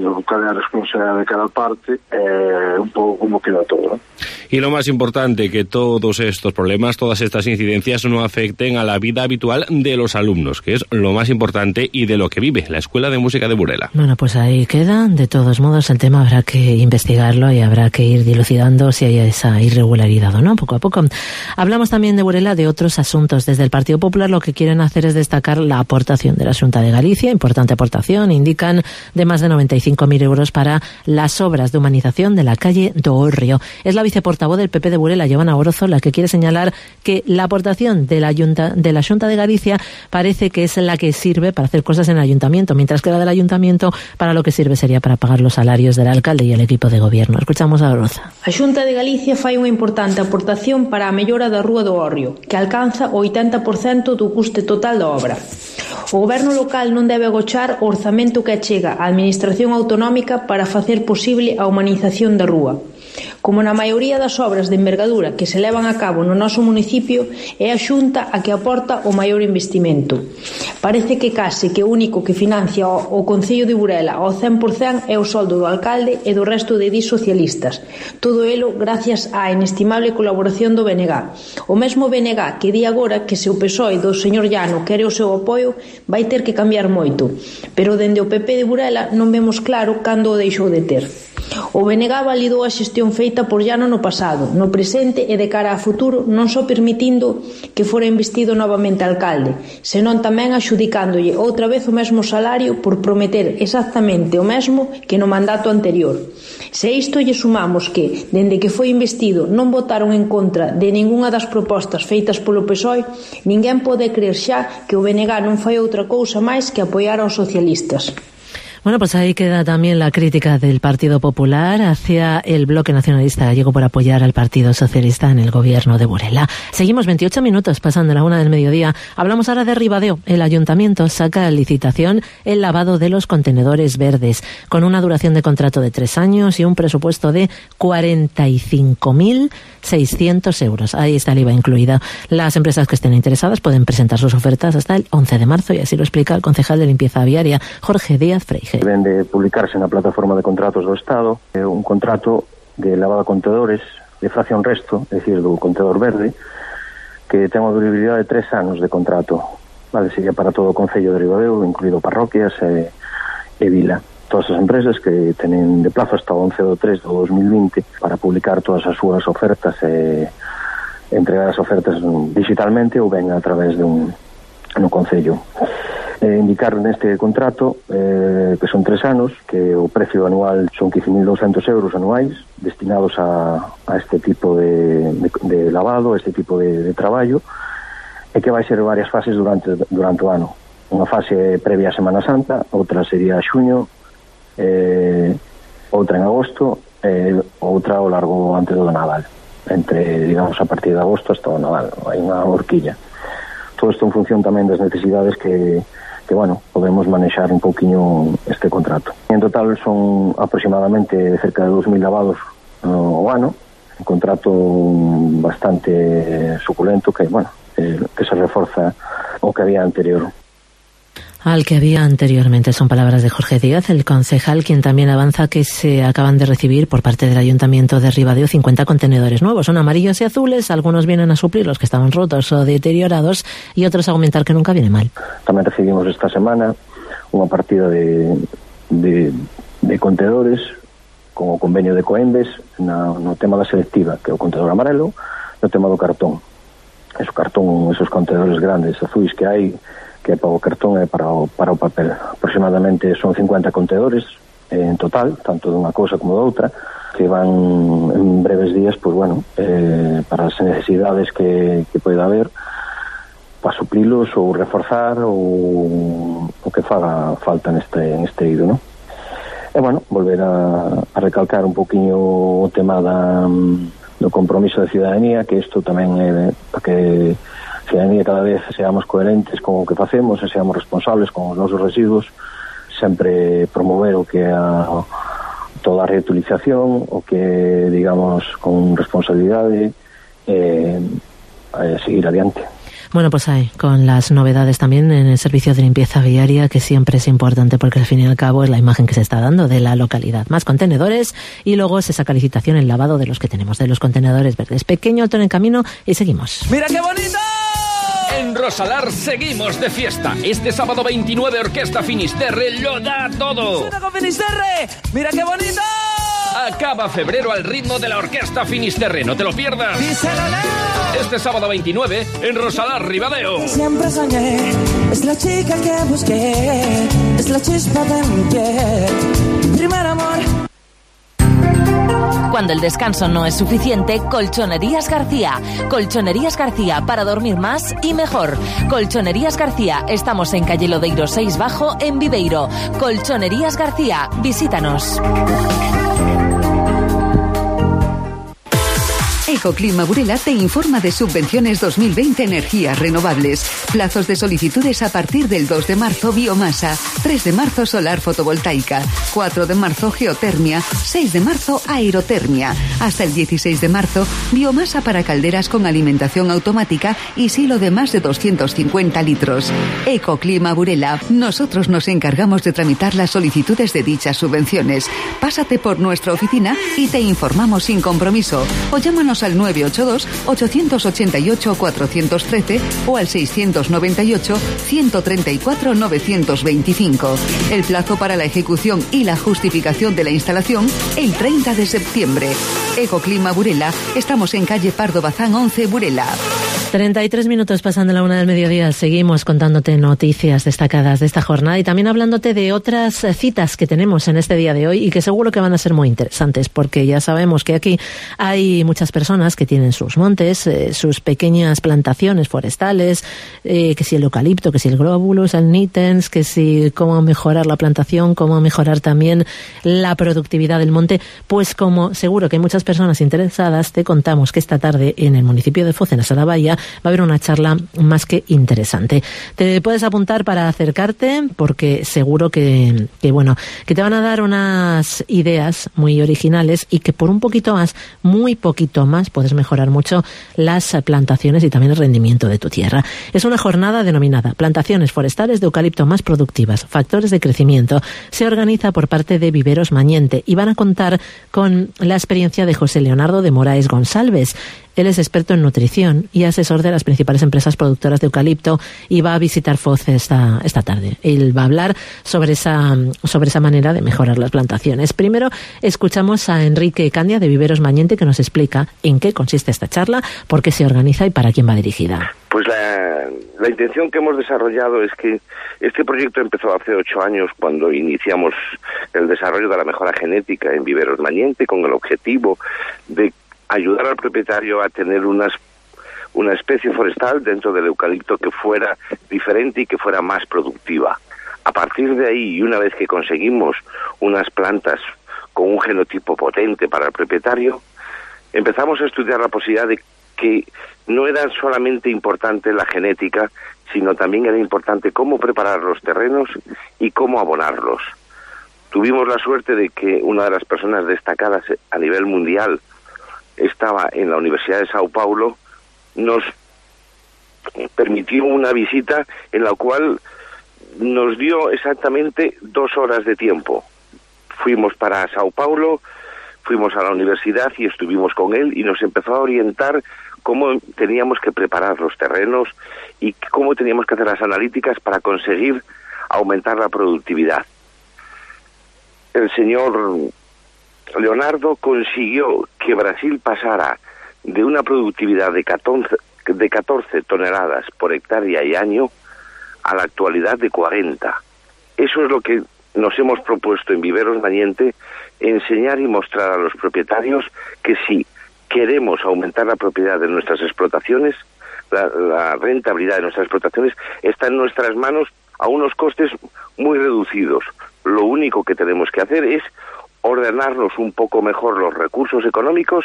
é a responsabilidade de cada parte, un pouco como queda todo, ¿no? Y lo más importante, que todos estos problemas, todas estas incidencias no afecten a la vida habitual de los alumnos, que es lo más importante y de lo que vive la Escuela de Música de Burela. Bueno, pues ahí queda. De todos modos, el tema habrá que investigarlo y habrá que ir dilucidando si hay esa irregularidad o no, poco a poco. Hablamos también de Burela de otros asuntos. Desde el Partido Popular lo que quieren hacer es destacar la aportación de la Xunta de Galicia, importante aportación, indican, de más de 95.000 euros para las obras de humanización de la calle do Orrio. Es la viceportavoz del PP de Burela, Giovanna Orozo, la que quiere señalar que la aportación de la Xunta de Galicia parece que es la que sirve para hacer cosas en el ayuntamiento, mientras que la del ayuntamiento para lo que sirve sería para pagar los salarios del alcalde y el equipo de gobierno. Escuchamos a Orozo. A Xunta de Galicia fai unha importante aportación para a mellora da Rúa do Orrio, que alcanza o 80% do custe total da obra. O goberno local non debe agochar o orzamento que achega á administración autonómica para facer posible a humanización da rúa. Como na maioría das obras de envergadura que se levan a cabo no noso municipio, é a Xunta a que aporta o maior investimento. Parece que case que o único que financia o Concello de Burela ao 100% é o soldo do alcalde e do resto de edís socialistas. Todo elo gracias á inestimable colaboración do BNG. O mesmo BNG que di agora que se o PSOE do señor Llano quere o seu apoio, vai ter que cambiar moito. Pero dende o PP de Burela non vemos claro cando o deixou de ter. O BNG validou a xestión feita por Llano no pasado, no presente e de cara a futuro, non só permitindo que fora investido novamente alcalde, senón tamén axudicándolle outra vez o mesmo salario por prometer exactamente o mesmo que no mandato anterior. Se isto lle sumamos que, dende que foi investido, non votaron en contra de ningunha das propostas feitas polo PSOE, ninguén pode creer xa que o BNG non fai outra cousa máis que apoiar aos socialistas. Bueno, pues ahí queda también la crítica del Partido Popular hacia el bloque nacionalista gallego por apoyar al Partido Socialista en el gobierno de Burela. Seguimos 28 minutos pasando la 1 del mediodía. Hablamos ahora de Ribadeo. El ayuntamiento saca a licitación el lavado de los contenedores verdes, con una duración de contrato de 3 años y un presupuesto de 45.600 euros. Ahí está el IVA incluido. Las empresas que estén interesadas pueden presentar sus ofertas hasta el 11 de marzo y así lo explica el concejal de limpieza viaria, Jorge Díaz Freige. Deben de publicarse na plataforma de contratos do Estado un contrato de lavado de contenedores de fracción resto, é dicir, do contenedor verde, que ten unha durabilidade de 3 anos de contrato. Vale, sería para todo o Concello de Ribadeo, incluído parroquias e vila. Todas as empresas que tenen de plazo hasta o 11 de 3 de 2020 para publicar todas as súas ofertas e entregar as ofertas digitalmente ou ben a través de no Concello. Indicar neste contrato que son 3 anos, que o precio anual son 15.200 euros anuais destinados a este tipo de lavado, a este tipo de traballo, e que vai ser varias fases durante o ano. Unha fase previa a Semana Santa, outra sería a xuño, outra en agosto, outra ao largo antes do Nadal, entre, digamos, a partir de agosto hasta o Nadal. Hai unha horquilla. Todo isto en función tamén das necesidades que bueno, podemos manexar un pouquiño este contrato. En total son aproximadamente cerca de 2.000 lavados ao ano, un contrato bastante suculento que, bueno, que se reforza o que había anterior. Al que había anteriormente. Son palabras de Jorge Díaz, el concejal, quien también avanza que se acaban de recibir por parte del Ayuntamiento de Ribadeo 50 contenedores nuevos. Son amarillos y azules, algunos vienen a suplir los que estaban rotos o deteriorados y otros a aumentar, que nunca viene mal. Tamén recibimos esta semana unha partida de contenedores con o convenio de Coembes no tema da selectiva, que é o contenedor amarelo, no tema do cartón. Esos contenedores grandes azuis que hai, que é para o cartón e para o papel. Aproximadamente son 50 contenedores en total, tanto dunha cousa como da outra, que van en breves días, pues bueno, para as necesidades que pode haber, para suplilos ou reforzar ou o que faga falta neste eido, ¿no? E bueno, volver a recalcar un poquinho o tema do compromiso de ciudadanía, que isto tamén é para que ciudadanía cada vez seamos coherentes con o que facemos e seamos responsables con os nosos residuos, sempre promover o que é toda a reutilización, o que, digamos, con responsabilidade seguir adiante. Bueno, pues hay con las novedades también en el servicio de limpieza viaria, que siempre es importante porque al fin y al cabo es la imagen que se está dando de la localidad. Más contenedores y luego se saca licitación el lavado de los que tenemos, de los contenedores verdes. Pequeño alto en el camino y seguimos. ¡Mira qué bonito! En Rosalar seguimos de fiesta. Este sábado 29 Orquesta Finisterre lo da todo. ¡Suena con Finisterre! ¡Mira qué bonito! Acaba febrero al ritmo de la Orquesta Finisterre. No te lo pierdas. ¡Díselo, Leo! Este sábado 29 en Rosalar, Ribadeo. Siempre soñé, es la chica que busqué, es la chispa de mi piel, primer amor. Cuando el descanso no es suficiente, Colchonerías García. Colchonerías García, para dormir más y mejor. Colchonerías García, estamos en calle Lodeiro 6 Bajo, en Viveiro. Colchonerías García, visítanos. Ecoclima Burela te informa de subvenciones 2020 energías renovables. Plazos de solicitudes a partir del 2 de marzo biomasa, 3 de marzo solar fotovoltaica, 4 de marzo geotermia, 6 de marzo aerotermia. Hasta el 16 de marzo, biomasa para calderas con alimentación automática y silo de más de 250 litros. Ecoclima Burela. Nosotros nos encargamos de tramitar las solicitudes de dichas subvenciones. Pásate por nuestra oficina y te informamos sin compromiso. O llámanos al 982-888-413 o al 698-134-925. El plazo para la ejecución y la justificación de la instalación, el 30 de septiembre. Ecoclima Burela. Estamos en calle Pardo Bazán 11, Burela. 33 minutos pasando la 1 del mediodía. Seguimos contándote noticias destacadas de esta jornada y también hablándote de otras citas que tenemos en este día de hoy y que seguro que van a ser muy interesantes, porque ya sabemos que aquí hay muchas personas que tienen sus montes, sus pequeñas plantaciones forestales, que si el eucalipto, que si el globulus, el nitens, que si cómo mejorar la plantación, cómo mejorar también la productividad del monte. Pues como seguro que hay muchas personas interesadas, te contamos que esta tarde en el municipio de Foz, en la Sala Bahía, va a haber una charla más que interesante. Te puedes apuntar para acercarte porque seguro que te van a dar unas ideas muy originales y que por un poquito más, muy poquito más, puedes mejorar mucho las plantaciones y también el rendimiento de tu tierra. Es una jornada denominada Plantaciones Forestales de Eucalipto Más Productivas, Factores de Crecimiento. Se organiza por parte de Viveros Mañente y van a contar con la experiencia de José Leonardo de Moraes González. Él es experto en nutrición y asesor de las principales empresas productoras de eucalipto y va a visitar Foz esta tarde. Él va a hablar sobre esa manera de mejorar las plantaciones. Primero escuchamos a Enrique Candia de Viveros Mañente, que nos explica en qué consiste esta charla, por qué se organiza y para quién va dirigida. Pues la intención que hemos desarrollado es que este proyecto empezó hace 8 años cuando iniciamos el desarrollo de la mejora genética en Viveros Mañente con el objetivo de ayudar al propietario a tener una especie forestal dentro del eucalipto que fuera diferente y que fuera más productiva. A partir de ahí, y una vez que conseguimos unas plantas con un genotipo potente para el propietario, empezamos a estudiar la posibilidad de que no era solamente importante la genética, sino también era importante cómo preparar los terrenos y cómo abonarlos. Tuvimos la suerte de que una de las personas destacadas a nivel mundial estaba en la Universidad de Sao Paulo, nos permitió una visita en la cual nos dio exactamente 2 horas de tiempo. Fuimos para Sao Paulo, fuimos a la universidad y estuvimos con él y nos empezó a orientar cómo teníamos que preparar los terrenos y cómo teníamos que hacer las analíticas para conseguir aumentar la productividad. El señor Leonardo consiguió que Brasil pasara de una productividad de 14 toneladas por hectárea y año a la actualidad de 40. Eso es lo que nos hemos propuesto en Viveros Mañente, enseñar y mostrar a los propietarios que si queremos aumentar la propiedad de nuestras explotaciones, la rentabilidad de nuestras explotaciones está en nuestras manos a unos costes muy reducidos. Lo único que tenemos que hacer es ordenarnos un poco mejor los recursos económicos,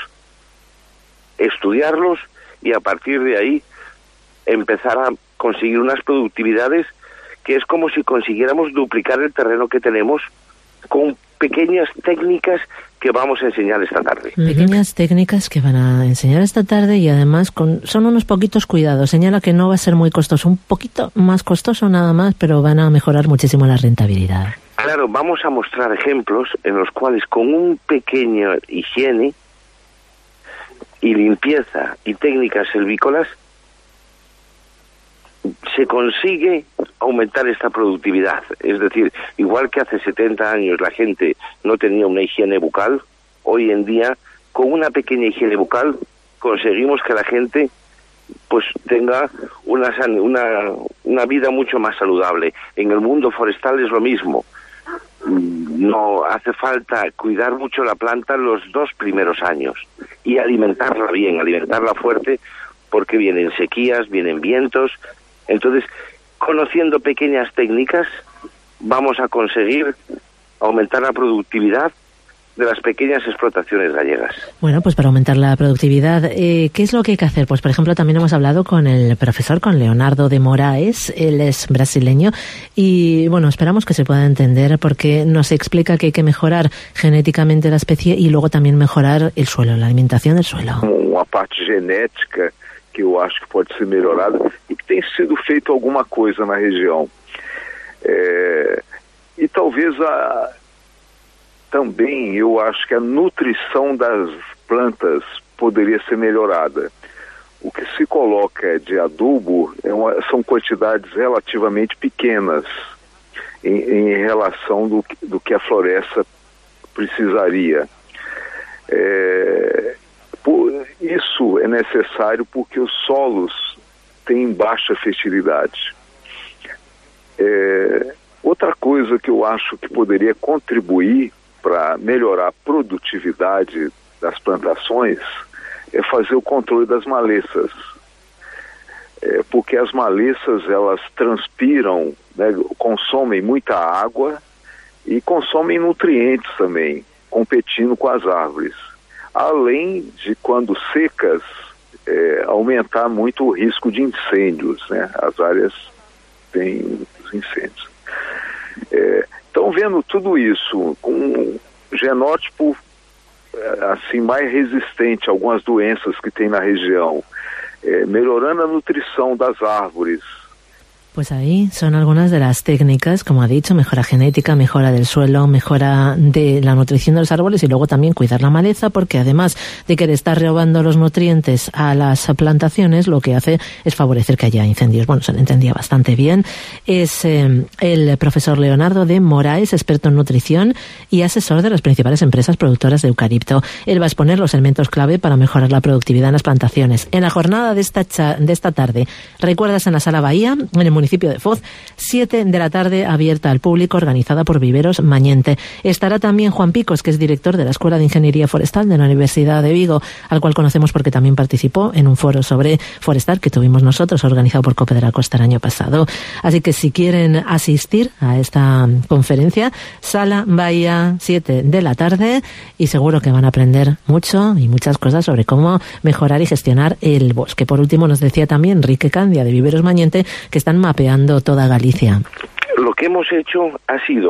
estudiarlos y a partir de ahí empezar a conseguir unas productividades que es como si consiguiéramos duplicar el terreno que tenemos con pequeñas técnicas que vamos a enseñar esta tarde. Pequeñas técnicas que van a enseñar esta tarde y además son unos poquitos cuidados. Señala que no va a ser muy costoso, un poquito más costoso nada más, pero van a mejorar muchísimo la rentabilidad. Claro, vamos a mostrar ejemplos en los cuales con un pequeño higiene y limpieza y técnicas silvícolas se consigue aumentar esta productividad. Es decir, igual que hace 70 años la gente no tenía una higiene bucal, hoy en día con una pequeña higiene bucal conseguimos que la gente pues tenga una vida mucho más saludable. En el mundo forestal es lo mismo. No hace falta cuidar mucho la planta los 2 primeros años y alimentarla bien, alimentarla fuerte, porque vienen sequías, vienen vientos. Entonces, conociendo pequeñas técnicas, vamos a conseguir aumentar la productividad de las pequeñas explotaciones gallegas. Bueno, pues para aumentar la productividad, ¿qué es lo que hay que hacer? Pues por ejemplo también hemos hablado con el profesor, con Leonardo de Moraes, él es brasileño y bueno, esperamos que se pueda entender porque nos explica que hay que mejorar genéticamente la especie y luego también mejorar el suelo, la alimentación del suelo. Uma parte genética que eu acho que pode ser melhorada e que tem sido feito alguma coisa na região. E talvez também eu acho que a nutrição das plantas poderia ser melhorada. O que se coloca de adubo são quantidades relativamente pequenas em relação do que a floresta precisaria. Isso é necessário porque os solos têm baixa fertilidade. Outra coisa que eu acho que poderia contribuir para melhorar a produtividade das plantações é fazer o controle das malezas. Porque as malezas, elas transpiram, né, consomem muita água e consomem nutrientes também, competindo com as árvores. Além de, quando secas, aumentar muito o risco de incêndios, né? As áreas têm os incêndios. Então, vendo tudo isso, com um genótipo assim, mais resistente a algumas doenças que tem na região, melhorando a nutrição das árvores. Pues ahí son algunas de las técnicas, como ha dicho, mejora genética, mejora del suelo, mejora de la nutrición de los árboles y luego también cuidar la maleza, porque además de que le está robando los nutrientes a las plantaciones, lo que hace es favorecer que haya incendios. Bueno, se le entendía bastante bien. Es el profesor Leonardo de Moraes, experto en nutrición y asesor de las principales empresas productoras de eucalipto. Él va a exponer los elementos clave para mejorar la productividad en las plantaciones. En la jornada de esta tarde, recuerdas, en la Sala Bahía, en el municipio de Foz, 7 de la tarde, abierta al público, organizada por Viveros Mañente. Estará también Juan Picos, que es director de la Escuela de Ingeniería Forestal de la Universidad de Vigo, al cual conocemos porque también participó en un foro sobre forestal que tuvimos nosotros, organizado por COPE de la Costa el año pasado. Así que si quieren asistir a esta conferencia, Sala Bahía, 7 de la tarde, y seguro que van a aprender mucho y muchas cosas sobre cómo mejorar y gestionar el bosque. Por último, nos decía también Enrique Candia, de Viveros Mañente, que están mapeando toda Galicia. Lo que hemos hecho ha sido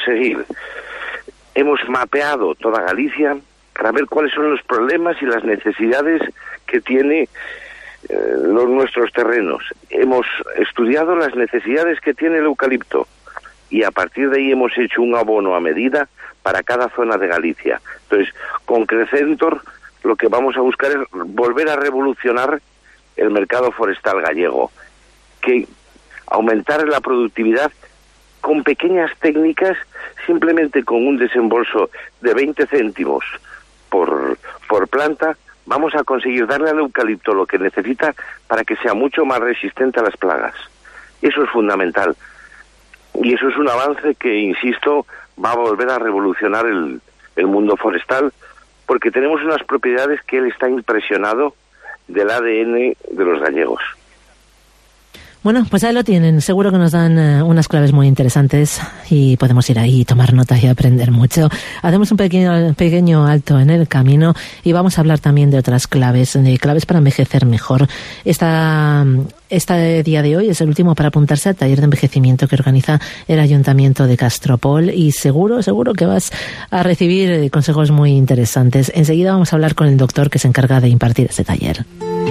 hemos mapeado toda Galicia para ver cuáles son los problemas y las necesidades que tiene nuestros terrenos. Hemos estudiado las necesidades que tiene el eucalipto y a partir de ahí hemos hecho un abono a medida para cada zona de Galicia. Entonces, con Crecentor lo que vamos a buscar es volver a revolucionar el mercado forestal gallego, que aumentar la productividad con pequeñas técnicas, simplemente con un desembolso de 20 céntimos por planta, vamos a conseguir darle al eucalipto lo que necesita para que sea mucho más resistente a las plagas. Eso es fundamental. Y eso es un avance que, insisto, va a volver a revolucionar el mundo forestal, porque tenemos unas propiedades que él está impresionado del ADN de los gallegos. Bueno, pues ahí lo tienen. Seguro que nos dan unas claves muy interesantes y podemos ir ahí y tomar nota y aprender mucho. Hacemos un pequeño alto en el camino y vamos a hablar también de otras claves, de claves para envejecer mejor. Este día de hoy es el último para apuntarse al taller de envejecimiento que organiza el Ayuntamiento de Castropol y seguro que vas a recibir consejos muy interesantes. Enseguida vamos a hablar con el doctor que se encarga de impartir este taller.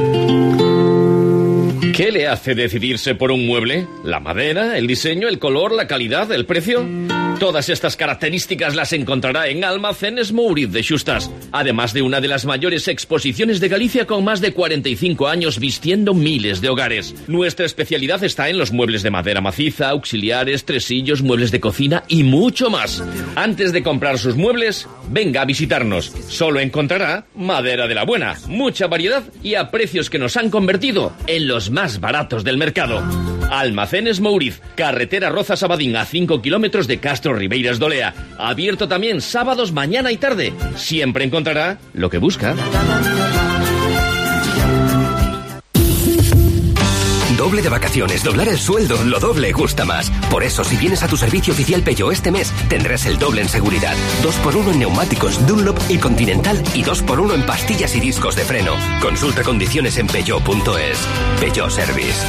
¿Qué le hace decidirse por un mueble? ¿La madera, el diseño, el color, la calidad, el precio? Todas estas características las encontrará en Almacenes Mouriz de Xustas, además de una de las mayores exposiciones de Galicia con más de 45 años vistiendo miles de hogares. Nuestra especialidad está en los muebles de madera maciza, auxiliares, tresillos, muebles de cocina y mucho más. Antes de comprar sus muebles, venga a visitarnos. Solo encontrará madera de la buena, mucha variedad y a precios que nos han convertido en los más baratos del mercado. Almacenes Mouriz, carretera Rozas-Abadín, a 5 kilómetros de Castro Ribeiras de Olea. Abierto también sábados, mañana y tarde. Siempre encontrará lo que busca. Doble de vacaciones, doblar el sueldo, lo doble gusta más. Por eso, si vienes a tu servicio oficial Peugeot este mes, tendrás el doble en seguridad. 2x1 en neumáticos Dunlop y Continental y 2x1 en pastillas y discos de freno. Consulta condiciones en peugeot.es. Peugeot Service.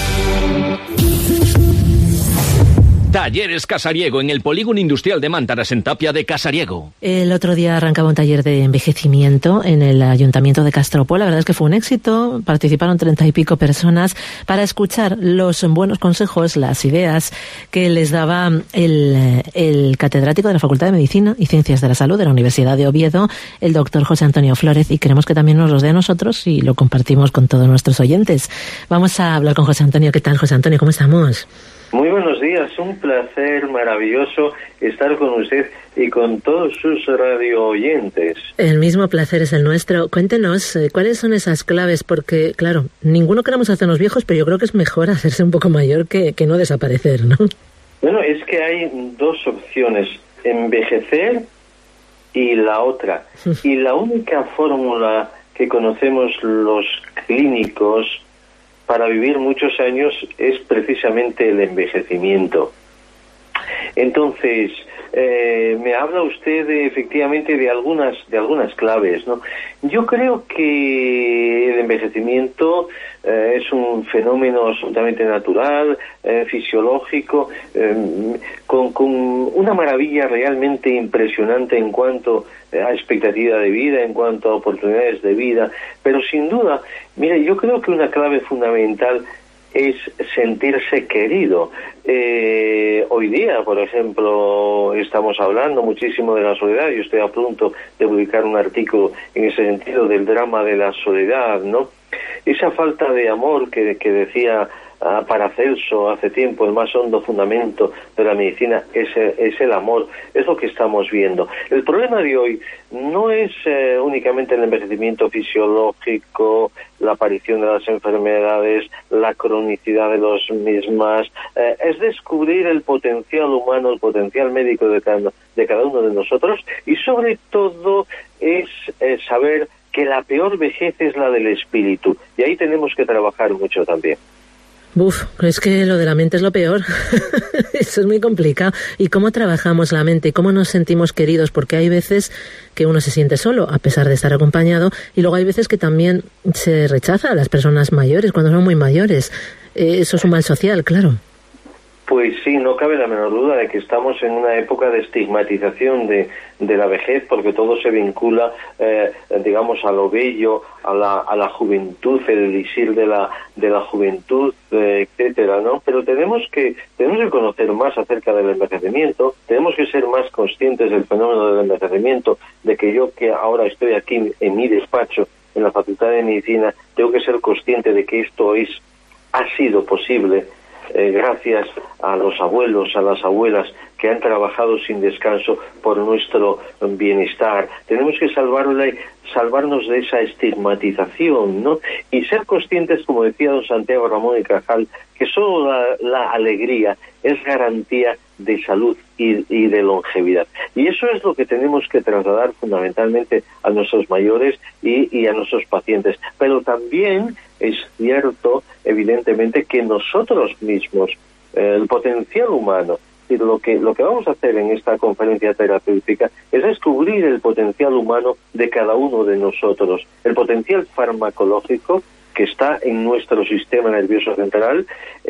Talleres Casariego en el Polígono Industrial de Mántaras, en Tapia de Casariego. El otro día arrancaba un taller de envejecimiento en el Ayuntamiento de Castropol. La verdad es que fue un éxito. Participaron 30 y pico personas para escuchar los buenos consejos, las ideas que les daba el catedrático de la Facultad de Medicina y Ciencias de la Salud de la Universidad de Oviedo, el doctor José Antonio Flórez, y queremos que también nos los dé a nosotros y lo compartimos con todos nuestros oyentes. Vamos a hablar con José Antonio. ¿Qué tal, José Antonio? ¿Cómo estamos? Muy buenos días, un placer maravilloso estar con usted y con todos sus radio oyentes. El mismo placer es el nuestro. Cuéntenos, ¿cuáles son esas claves? Porque, claro, ninguno queremos hacernos viejos, pero yo creo que es mejor hacerse un poco mayor que no desaparecer, ¿no? Bueno, es que hay dos opciones, envejecer y la otra. Y la única fórmula que conocemos los clínicos para vivir muchos años es precisamente el envejecimiento. Entonces, me habla usted efectivamente de algunas claves, ¿no? Yo creo que el envejecimiento es un fenómeno absolutamente natural, fisiológico, con una maravilla realmente impresionante en cuanto a expectativa de vida, en cuanto a oportunidades de vida, pero sin duda, mire, yo creo que una clave fundamental es sentirse querido. Hoy día, por ejemplo, estamos hablando muchísimo de la soledad. Yo estoy a punto de publicar un artículo en ese sentido del drama de la soledad, ¿no? Esa falta de amor que decía Paracelso hace tiempo, el más hondo fundamento de la medicina es el amor, es lo que estamos viendo. El problema de hoy no es únicamente el envejecimiento fisiológico, la aparición de las enfermedades, la cronicidad de las mismas, es descubrir el potencial humano, el potencial médico de cada uno de nosotros, y sobre todo es saber que la peor vejez es la del espíritu, y ahí tenemos que trabajar mucho también. Es que lo de la mente es lo peor. Eso es muy complicado. ¿Y cómo trabajamos la mente? ¿Cómo nos sentimos queridos? Porque hay veces que uno se siente solo, a pesar de estar acompañado, y luego hay veces que también se rechaza a las personas mayores, cuando son muy mayores. Eso es un mal social, claro. Pues sí, no cabe la menor duda de que estamos en una época de estigmatización de la vejez, porque todo se vincula, digamos, a lo bello, a la juventud, el elixir de la juventud, etcétera, ¿no? Pero tenemos que conocer más acerca del envejecimiento, tenemos que ser más conscientes del fenómeno del envejecimiento, de que yo, que ahora estoy aquí en mi despacho, en la Facultad de Medicina, tengo que ser consciente de que esto ha sido posible gracias a los abuelos, a las abuelas que han trabajado sin descanso por nuestro bienestar. Tenemos que salvarnos de esa estigmatización, ¿no? Y ser conscientes, como decía don Santiago Ramón y Cajal, que solo la alegría es garantía de salud y de longevidad. Y eso es lo que tenemos que trasladar fundamentalmente a nuestros mayores y a nuestros pacientes. Pero también es cierto, evidentemente, que nosotros mismos, el potencial humano, y lo que vamos a hacer en esta conferencia terapéutica es descubrir el potencial humano de cada uno de nosotros, el potencial farmacológico que está en nuestro sistema nervioso central,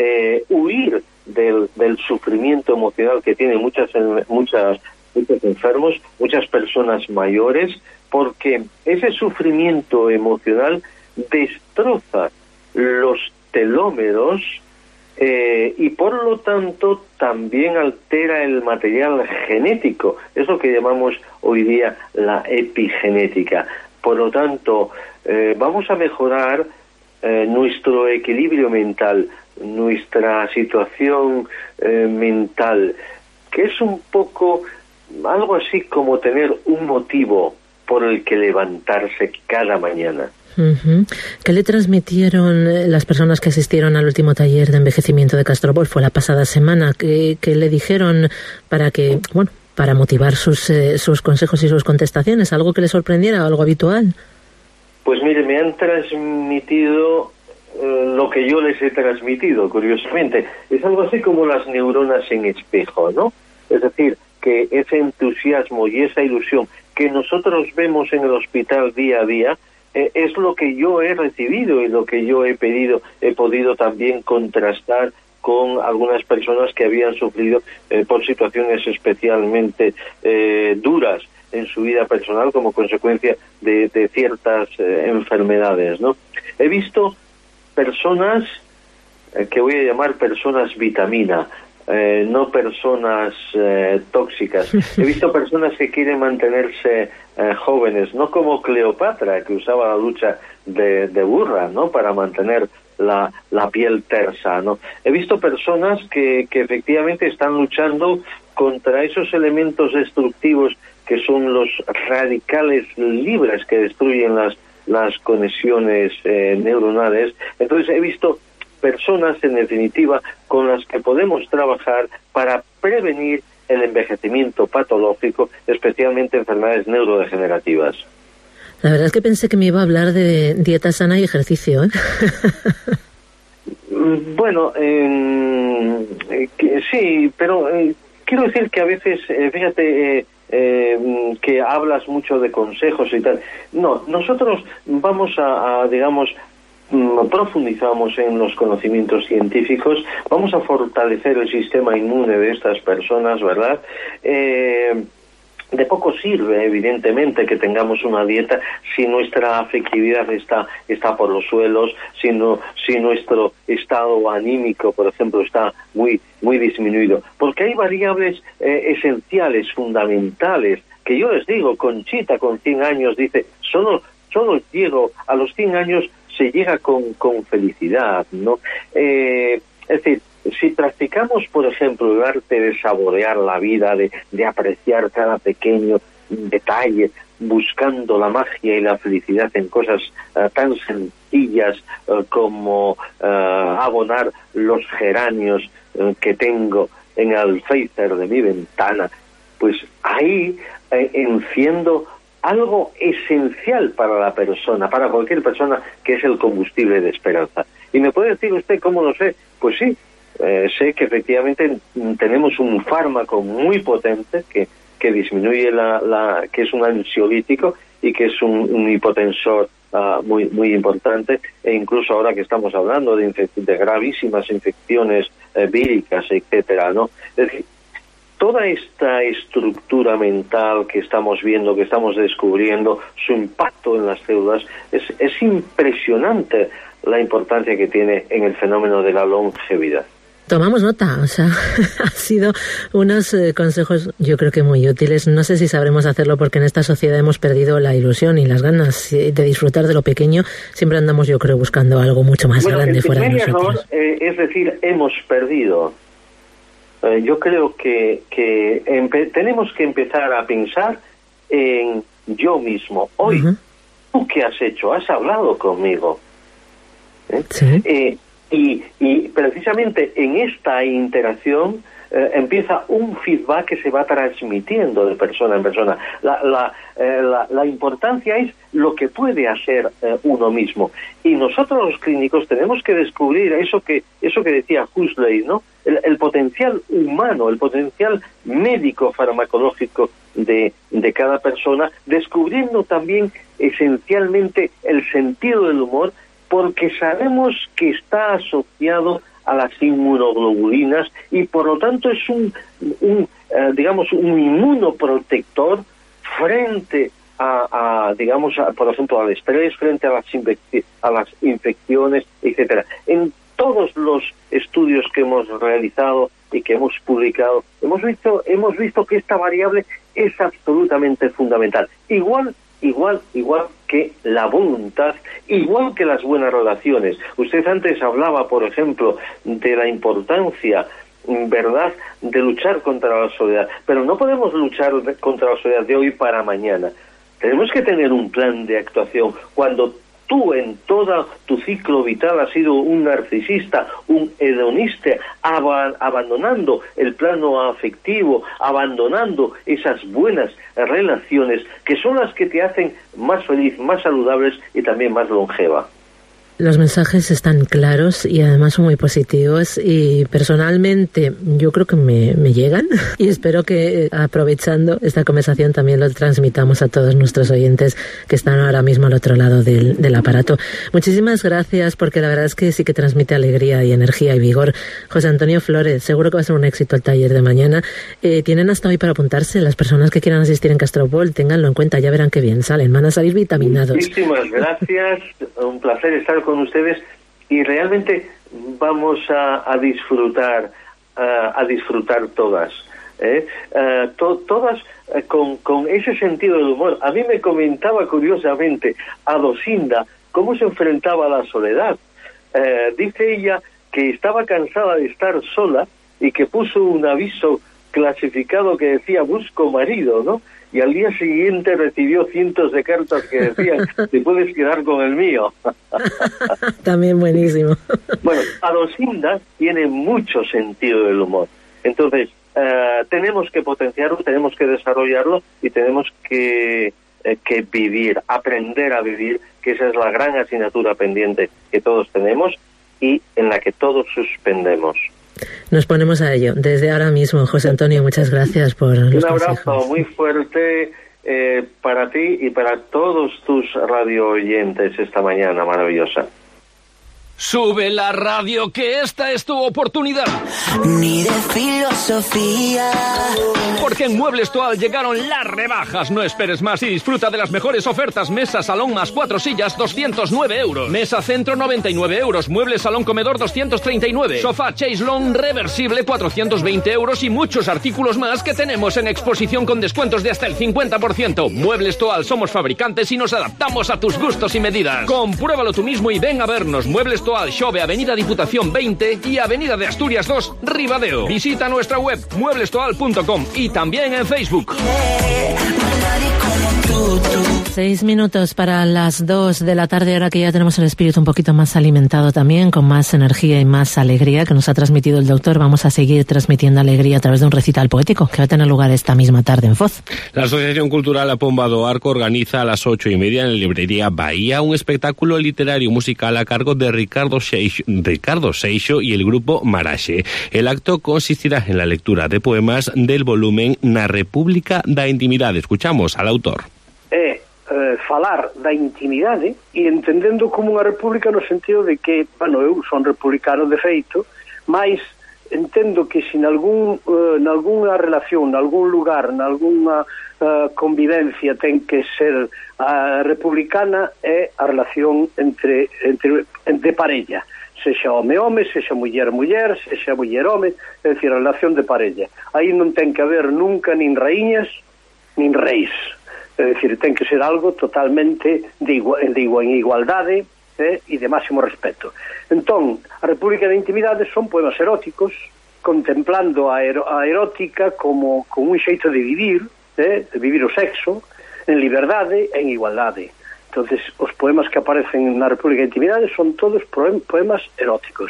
huir del sufrimiento emocional que tienen muchos enfermos, muchas personas mayores, porque ese sufrimiento emocional destroza los telómeros y por lo tanto también altera el material genético. Es lo que llamamos hoy día la epigenética. Por lo tanto, vamos a mejorar nuestro equilibrio mental, nuestra situación mental, que es un poco algo así como tener un motivo por el que levantarse cada mañana. ¿Qué le transmitieron las personas que asistieron al último taller de envejecimiento de Castropol? Fue la pasada semana. ¿Qué le dijeron para motivar sus consejos y sus contestaciones? ¿Algo que le sorprendiera o algo habitual? Pues mire, me han transmitido lo que yo les he transmitido, curiosamente. Es algo así como las neuronas en espejo, ¿no? Es decir, que ese entusiasmo y esa ilusión que nosotros vemos en el hospital día a día, es lo que yo he recibido y lo que yo he podido también contrastar con algunas personas que habían sufrido por situaciones especialmente duras en su vida personal como consecuencia de ciertas enfermedades, ¿no? He visto personas que voy a llamar personas vitamina, no personas tóxicas. He visto personas que quieren mantenerse jóvenes, no como Cleopatra, que usaba la lucha de burra, ¿no?, para mantener la piel tersa, ¿no? He visto personas que efectivamente están luchando contra esos elementos destructivos que son los radicales libres que destruyen las conexiones neuronales. Entonces he visto personas, en definitiva, con las que podemos trabajar para prevenir el envejecimiento patológico, especialmente enfermedades neurodegenerativas. La verdad es que pensé que me iba a hablar de dieta sana y ejercicio, ¿eh? Bueno, sí, pero quiero decir que a veces, fíjate, que hablas mucho de consejos y tal. No, nosotros vamos a digamos, profundizamos en los conocimientos científicos, vamos a fortalecer el sistema inmune de estas personas, ¿verdad? De poco sirve, evidentemente, que tengamos una dieta si nuestra afectividad está por los suelos, si nuestro estado anímico, por ejemplo, está muy disminuido. Porque hay variables esenciales, fundamentales, que yo les digo, Conchita con 100 años dice, solo llego, a los 100 años se llega con felicidad, ¿no? Es decir, si practicamos, por ejemplo, el arte de saborear la vida, de apreciar cada pequeño detalle, buscando la magia y la felicidad en cosas tan sencillas como abonar los geranios que tengo en el alféizar de mi ventana, pues ahí enciendo algo esencial para la persona, para cualquier persona, que es el combustible de esperanza. Y me puede decir usted cómo lo sé. Pues sí, sé que efectivamente tenemos un fármaco muy potente que disminuye que es un ansiolítico y que es un hipotensor muy importante, e incluso ahora que estamos hablando de gravísimas infecciones víricas, etcétera, ¿no? Es decir, toda esta estructura mental que estamos viendo, que estamos descubriendo, su impacto en las células, es impresionante la importancia que tiene en el fenómeno de la longevidad. Tomamos nota, o sea, ha sido unos consejos yo creo que muy útiles. No sé si sabremos hacerlo porque en esta sociedad hemos perdido la ilusión y las ganas de disfrutar de lo pequeño. Siempre andamos, yo creo, buscando algo mucho más grande fuera de nosotros. Es decir, hemos perdido. Yo creo que tenemos que empezar a pensar en yo mismo. Hoy, ¿tú qué has hecho? ¿Has hablado conmigo? Sí. Y precisamente en esta interacción empieza un feedback que se va transmitiendo de persona en persona. La importancia es lo que puede hacer uno mismo. Y nosotros los clínicos tenemos que descubrir eso que decía Huxley, ¿no? El potencial humano, el potencial médico farmacológico de cada persona, descubriendo también esencialmente el sentido del humor, porque sabemos que está asociado a las inmunoglobulinas y por lo tanto es un inmunoprotector frente por ejemplo, al estrés, frente a las infecciones, etcétera. En todos los estudios que hemos realizado y que hemos publicado, hemos visto que esta variable es absolutamente fundamental. Igual que la voluntad, igual que las buenas relaciones. Usted antes hablaba, por ejemplo, de la importancia, ¿verdad?, de luchar contra la soledad. Pero no podemos luchar contra la soledad de hoy para mañana. Tenemos que tener un plan de actuación. Cuando tú en todo tu ciclo vital has sido un narcisista, un hedonista, abandonando el plano afectivo, abandonando esas buenas relaciones que son las que te hacen más feliz, más saludables y también más longeva. Los mensajes están claros y además son muy positivos y personalmente yo creo que me llegan y espero que aprovechando esta conversación también lo transmitamos a todos nuestros oyentes que están ahora mismo al otro lado del aparato. Muchísimas gracias porque la verdad es que sí que transmite alegría y energía y vigor. José Antonio Flores, seguro que va a ser un éxito el taller de mañana. Tienen hasta hoy para apuntarse. Las personas que quieran asistir en Castropol, ténganlo en cuenta, ya verán qué bien salen, van a salir vitaminados. Muchísimas gracias, un placer estar con ustedes y realmente vamos a disfrutar todas, todas con ese sentido del humor. A mí me comentaba curiosamente a Dosinda cómo se enfrentaba a la soledad. Dice ella que estaba cansada de estar sola y que puso un aviso clasificado que decía busco marido, ¿no? Y al día siguiente recibió cientos de cartas que decían te puedes quedar con el mío. También buenísimo. Bueno, Adosinda tiene mucho sentido del humor. Entonces, tenemos que potenciarlo, tenemos que desarrollarlo y tenemos que vivir, aprender a vivir, que esa es la gran asignatura pendiente que todos tenemos y en la que todos suspendemos. Nos ponemos a ello desde ahora mismo. José Antonio, muchas gracias por los un abrazo consejos. Muy fuerte para ti y para todos tus radio oyentes esta mañana maravillosa. Sube la radio, que esta es tu oportunidad. Ni de filosofía. Porque en Muebles Toal llegaron las rebajas. No esperes más y disfruta de las mejores ofertas. Mesa salón más 4 sillas, 209 euros. Mesa centro, 99 euros. Mueble salón comedor, 239. Sofá Chaiselong reversible, 420 euros. Y muchos artículos más que tenemos en exposición con descuentos de hasta el 50%. Muebles Toal, somos fabricantes y nos adaptamos a tus gustos y medidas. Compruébalo tú mismo y ven a vernos. Muebles Toal, Xove, Avenida Diputación 20 y Avenida de Asturias 2, Ribadeo. Visita nuestra web mueblestoal.com y también en Facebook. 6 minutos para las 2 de la tarde, ahora que ya tenemos el espíritu un poquito más alimentado también, con más energía y más alegría que nos ha transmitido el doctor. Vamos a seguir transmitiendo alegría a través de un recital poético que va a tener lugar esta misma tarde en Foz. La Asociación Cultural A Pomba do Arco organiza a las 8:30 en la librería Bahía un espectáculo literario musical a cargo de Ricardo Seixo y el grupo Maraxe. El acto consistirá en la lectura de poemas del volumen Na República da Intimidade. Escuchamos al autor. Falar da intimidade e entendendo como unha república no sentido de que, bueno, eu son republicano de feito, mas entendo que se nalgúna relación, nalgún lugar, nalgúna convivencia ten que ser republicana é a relación entre parella, sexa home-home, sexa muller-muller, sexa muller-home, é dicir, a relación de parella. Aí non ten que haber nunca nin raíñas nin reis. É dicir, ten que ser algo totalmente en igualdade e de máximo respeto. Entón, a República de Intimidade son poemas eróticos, contemplando a erótica como un xeito de vivir o sexo en liberdade e en igualdade. Entonces, os poemas que aparecen na República de Intimidade son todos poemas eróticos.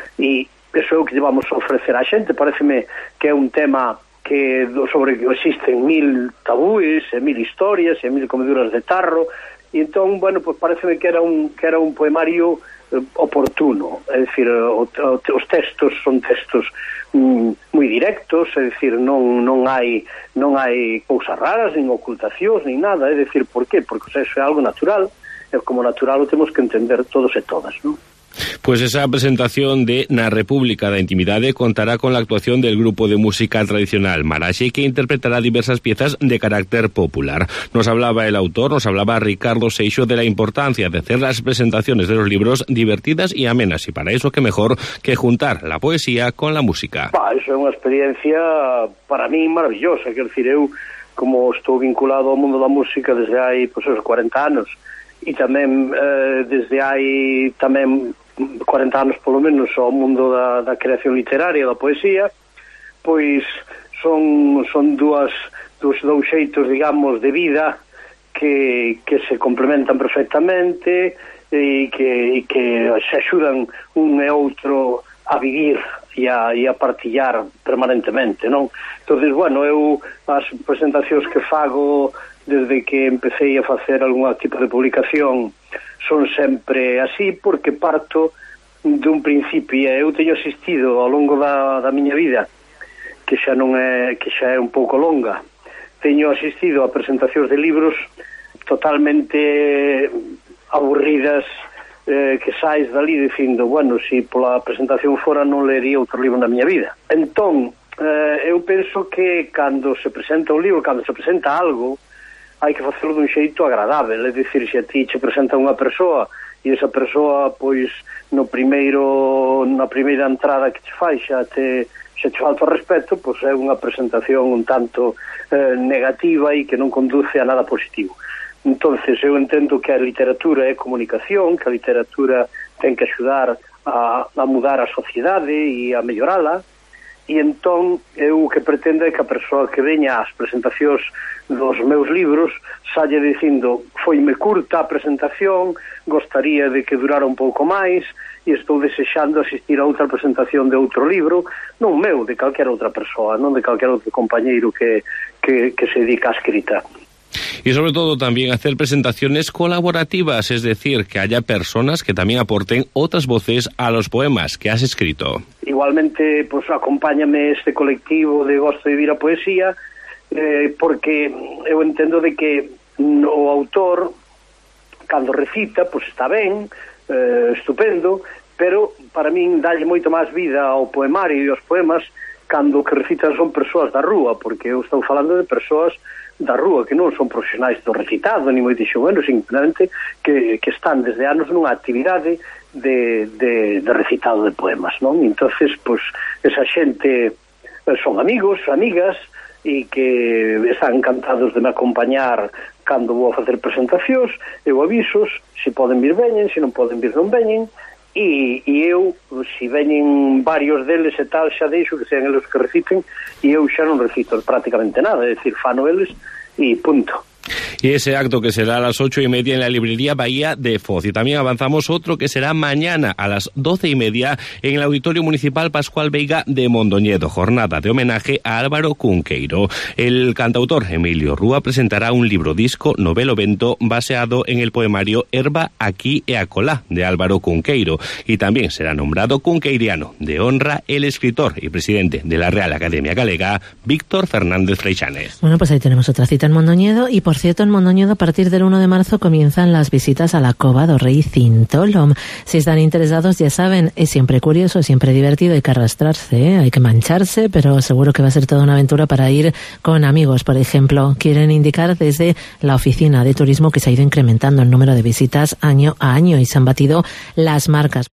E iso é o que vamos a ofrecer á xente. Pareceme que é un tema sobre que existen 1000 tabúes e 1000 historias e 1000 comeduras de tarro e entón, bueno, pues pareceme que era un poemario oportuno, é dicir, os textos son textos moi directos, é dicir, non hai cousas raras, nin ocultacións, nin nada, é dicir, por qué? Porque eso é algo natural, e como natural o temos que entender todos e todas, non? Pues esa presentación de Na República da Intimidade contará con la actuación del grupo de música tradicional Maraxe, que interpretará diversas piezas de carácter popular. Nos hablaba el autor, nos hablaba Ricardo Seixo de la importancia de hacer las presentaciones de los libros divertidas y amenas, y para eso qué mejor que juntar la poesía con la música. Eso é unha experiencia para mí maravillosa, quero dicir, eu como estou vinculado ao mundo da música desde hai, pues, 40 anos, e tamén desde hai tamén 40 anos polo menos ao mundo da creación literaria, da poesía, pois son dous xeitos, digamos, de vida que se complementan perfectamente e que se axudan un e outro a vivir e a partillar permanentemente, non? Entonces, bueno, eu as presentacións que fago desde que empecé a facer algún tipo de publicación son sempre así, porque parto dun principio. Eu teño asistido ao longo da miña vida, que xa é un pouco longa, teño asistido a presentacións de libros totalmente aburridas, que sais dali dicindo, bueno, se pola presentación fora non leería outro libro na miña vida. Entón, eu penso que cando se presenta un libro, cando se presenta algo, hai que facelo dun xeito agradável, é dicir, se a ti che presenta unha persoa e esa persoa, pois, na primeira entrada que che fai xa te falta o respeto, pois é unha presentación un tanto negativa e que non conduce a nada positivo. Entonces, eu entendo que a literatura é comunicación, que a literatura ten que axudar a mudar a sociedade e a mellorala, e entón eu o que pretendo é que a persoa que veña ás presentacións dos meus libros salle dicindo, foime curta a presentación, gostaría de que durara un pouco máis e estou desexando asistir a outra presentación de outro libro, non meu, de calquera outra persoa, non de calquera outro compañeiro que se dedica á escrita. Y sobre todo también hacer presentaciones colaborativas, es decir, que haya personas que también aporten otras voces a los poemas que has escrito. Igualmente, pues acompáñame este colectivo de Gosto de Vivir a Poesía, porque eu entendo de que o autor, cando recita, pues está ben, estupendo, pero para min dalle moito máis vida ao poemario e aos poemas cando que recitan son persoas da rúa, porque eu estou falando de persoas da rúa, que non son profesionais do recitado, ni moitísimo menos, simplemente que están desde anos nunha actividade de recitado de poemas, non? Entonces, pues, esa xente son amigos, amigas, e que están encantados de me acompañar cando vou a facer presentacións, eu avisos, se poden vir veñen, se non poden vir non veñen, e eu, se veñen varios deles e tal, xa deixo que sean eles que reciten, e eu xa non recito prácticamente nada, é dicir, fano eles e punto. Y ese acto que será a las 8:30 en la librería Bahía de Foz. Y también avanzamos otro que será mañana a las 12:30 en el Auditorio Municipal Pascual Veiga de Mondoñedo, jornada de homenaje a Álvaro Cunqueiro. El cantautor Emilio Rúa presentará un libro disco novelo vento baseado en el poemario Herba aquí e acolá de Álvaro Cunqueiro. Y también será nombrado cunqueiriano de honra el escritor y presidente de la Real Academia Galega, Víctor Fernández Freixanes. Bueno, pues ahí tenemos otra cita en Mondoñedo. Y por cierto, en Mondoñedo a partir del 1 de marzo comienzan las visitas a la Cova do Rei Cintolo. Si están interesados, ya saben, es siempre curioso, siempre divertido, hay que arrastrarse, hay que mancharse, pero seguro que va a ser toda una aventura para ir con amigos, por ejemplo. Quieren indicar desde la oficina de turismo que se ha ido incrementando el número de visitas año a año y se han batido las marcas.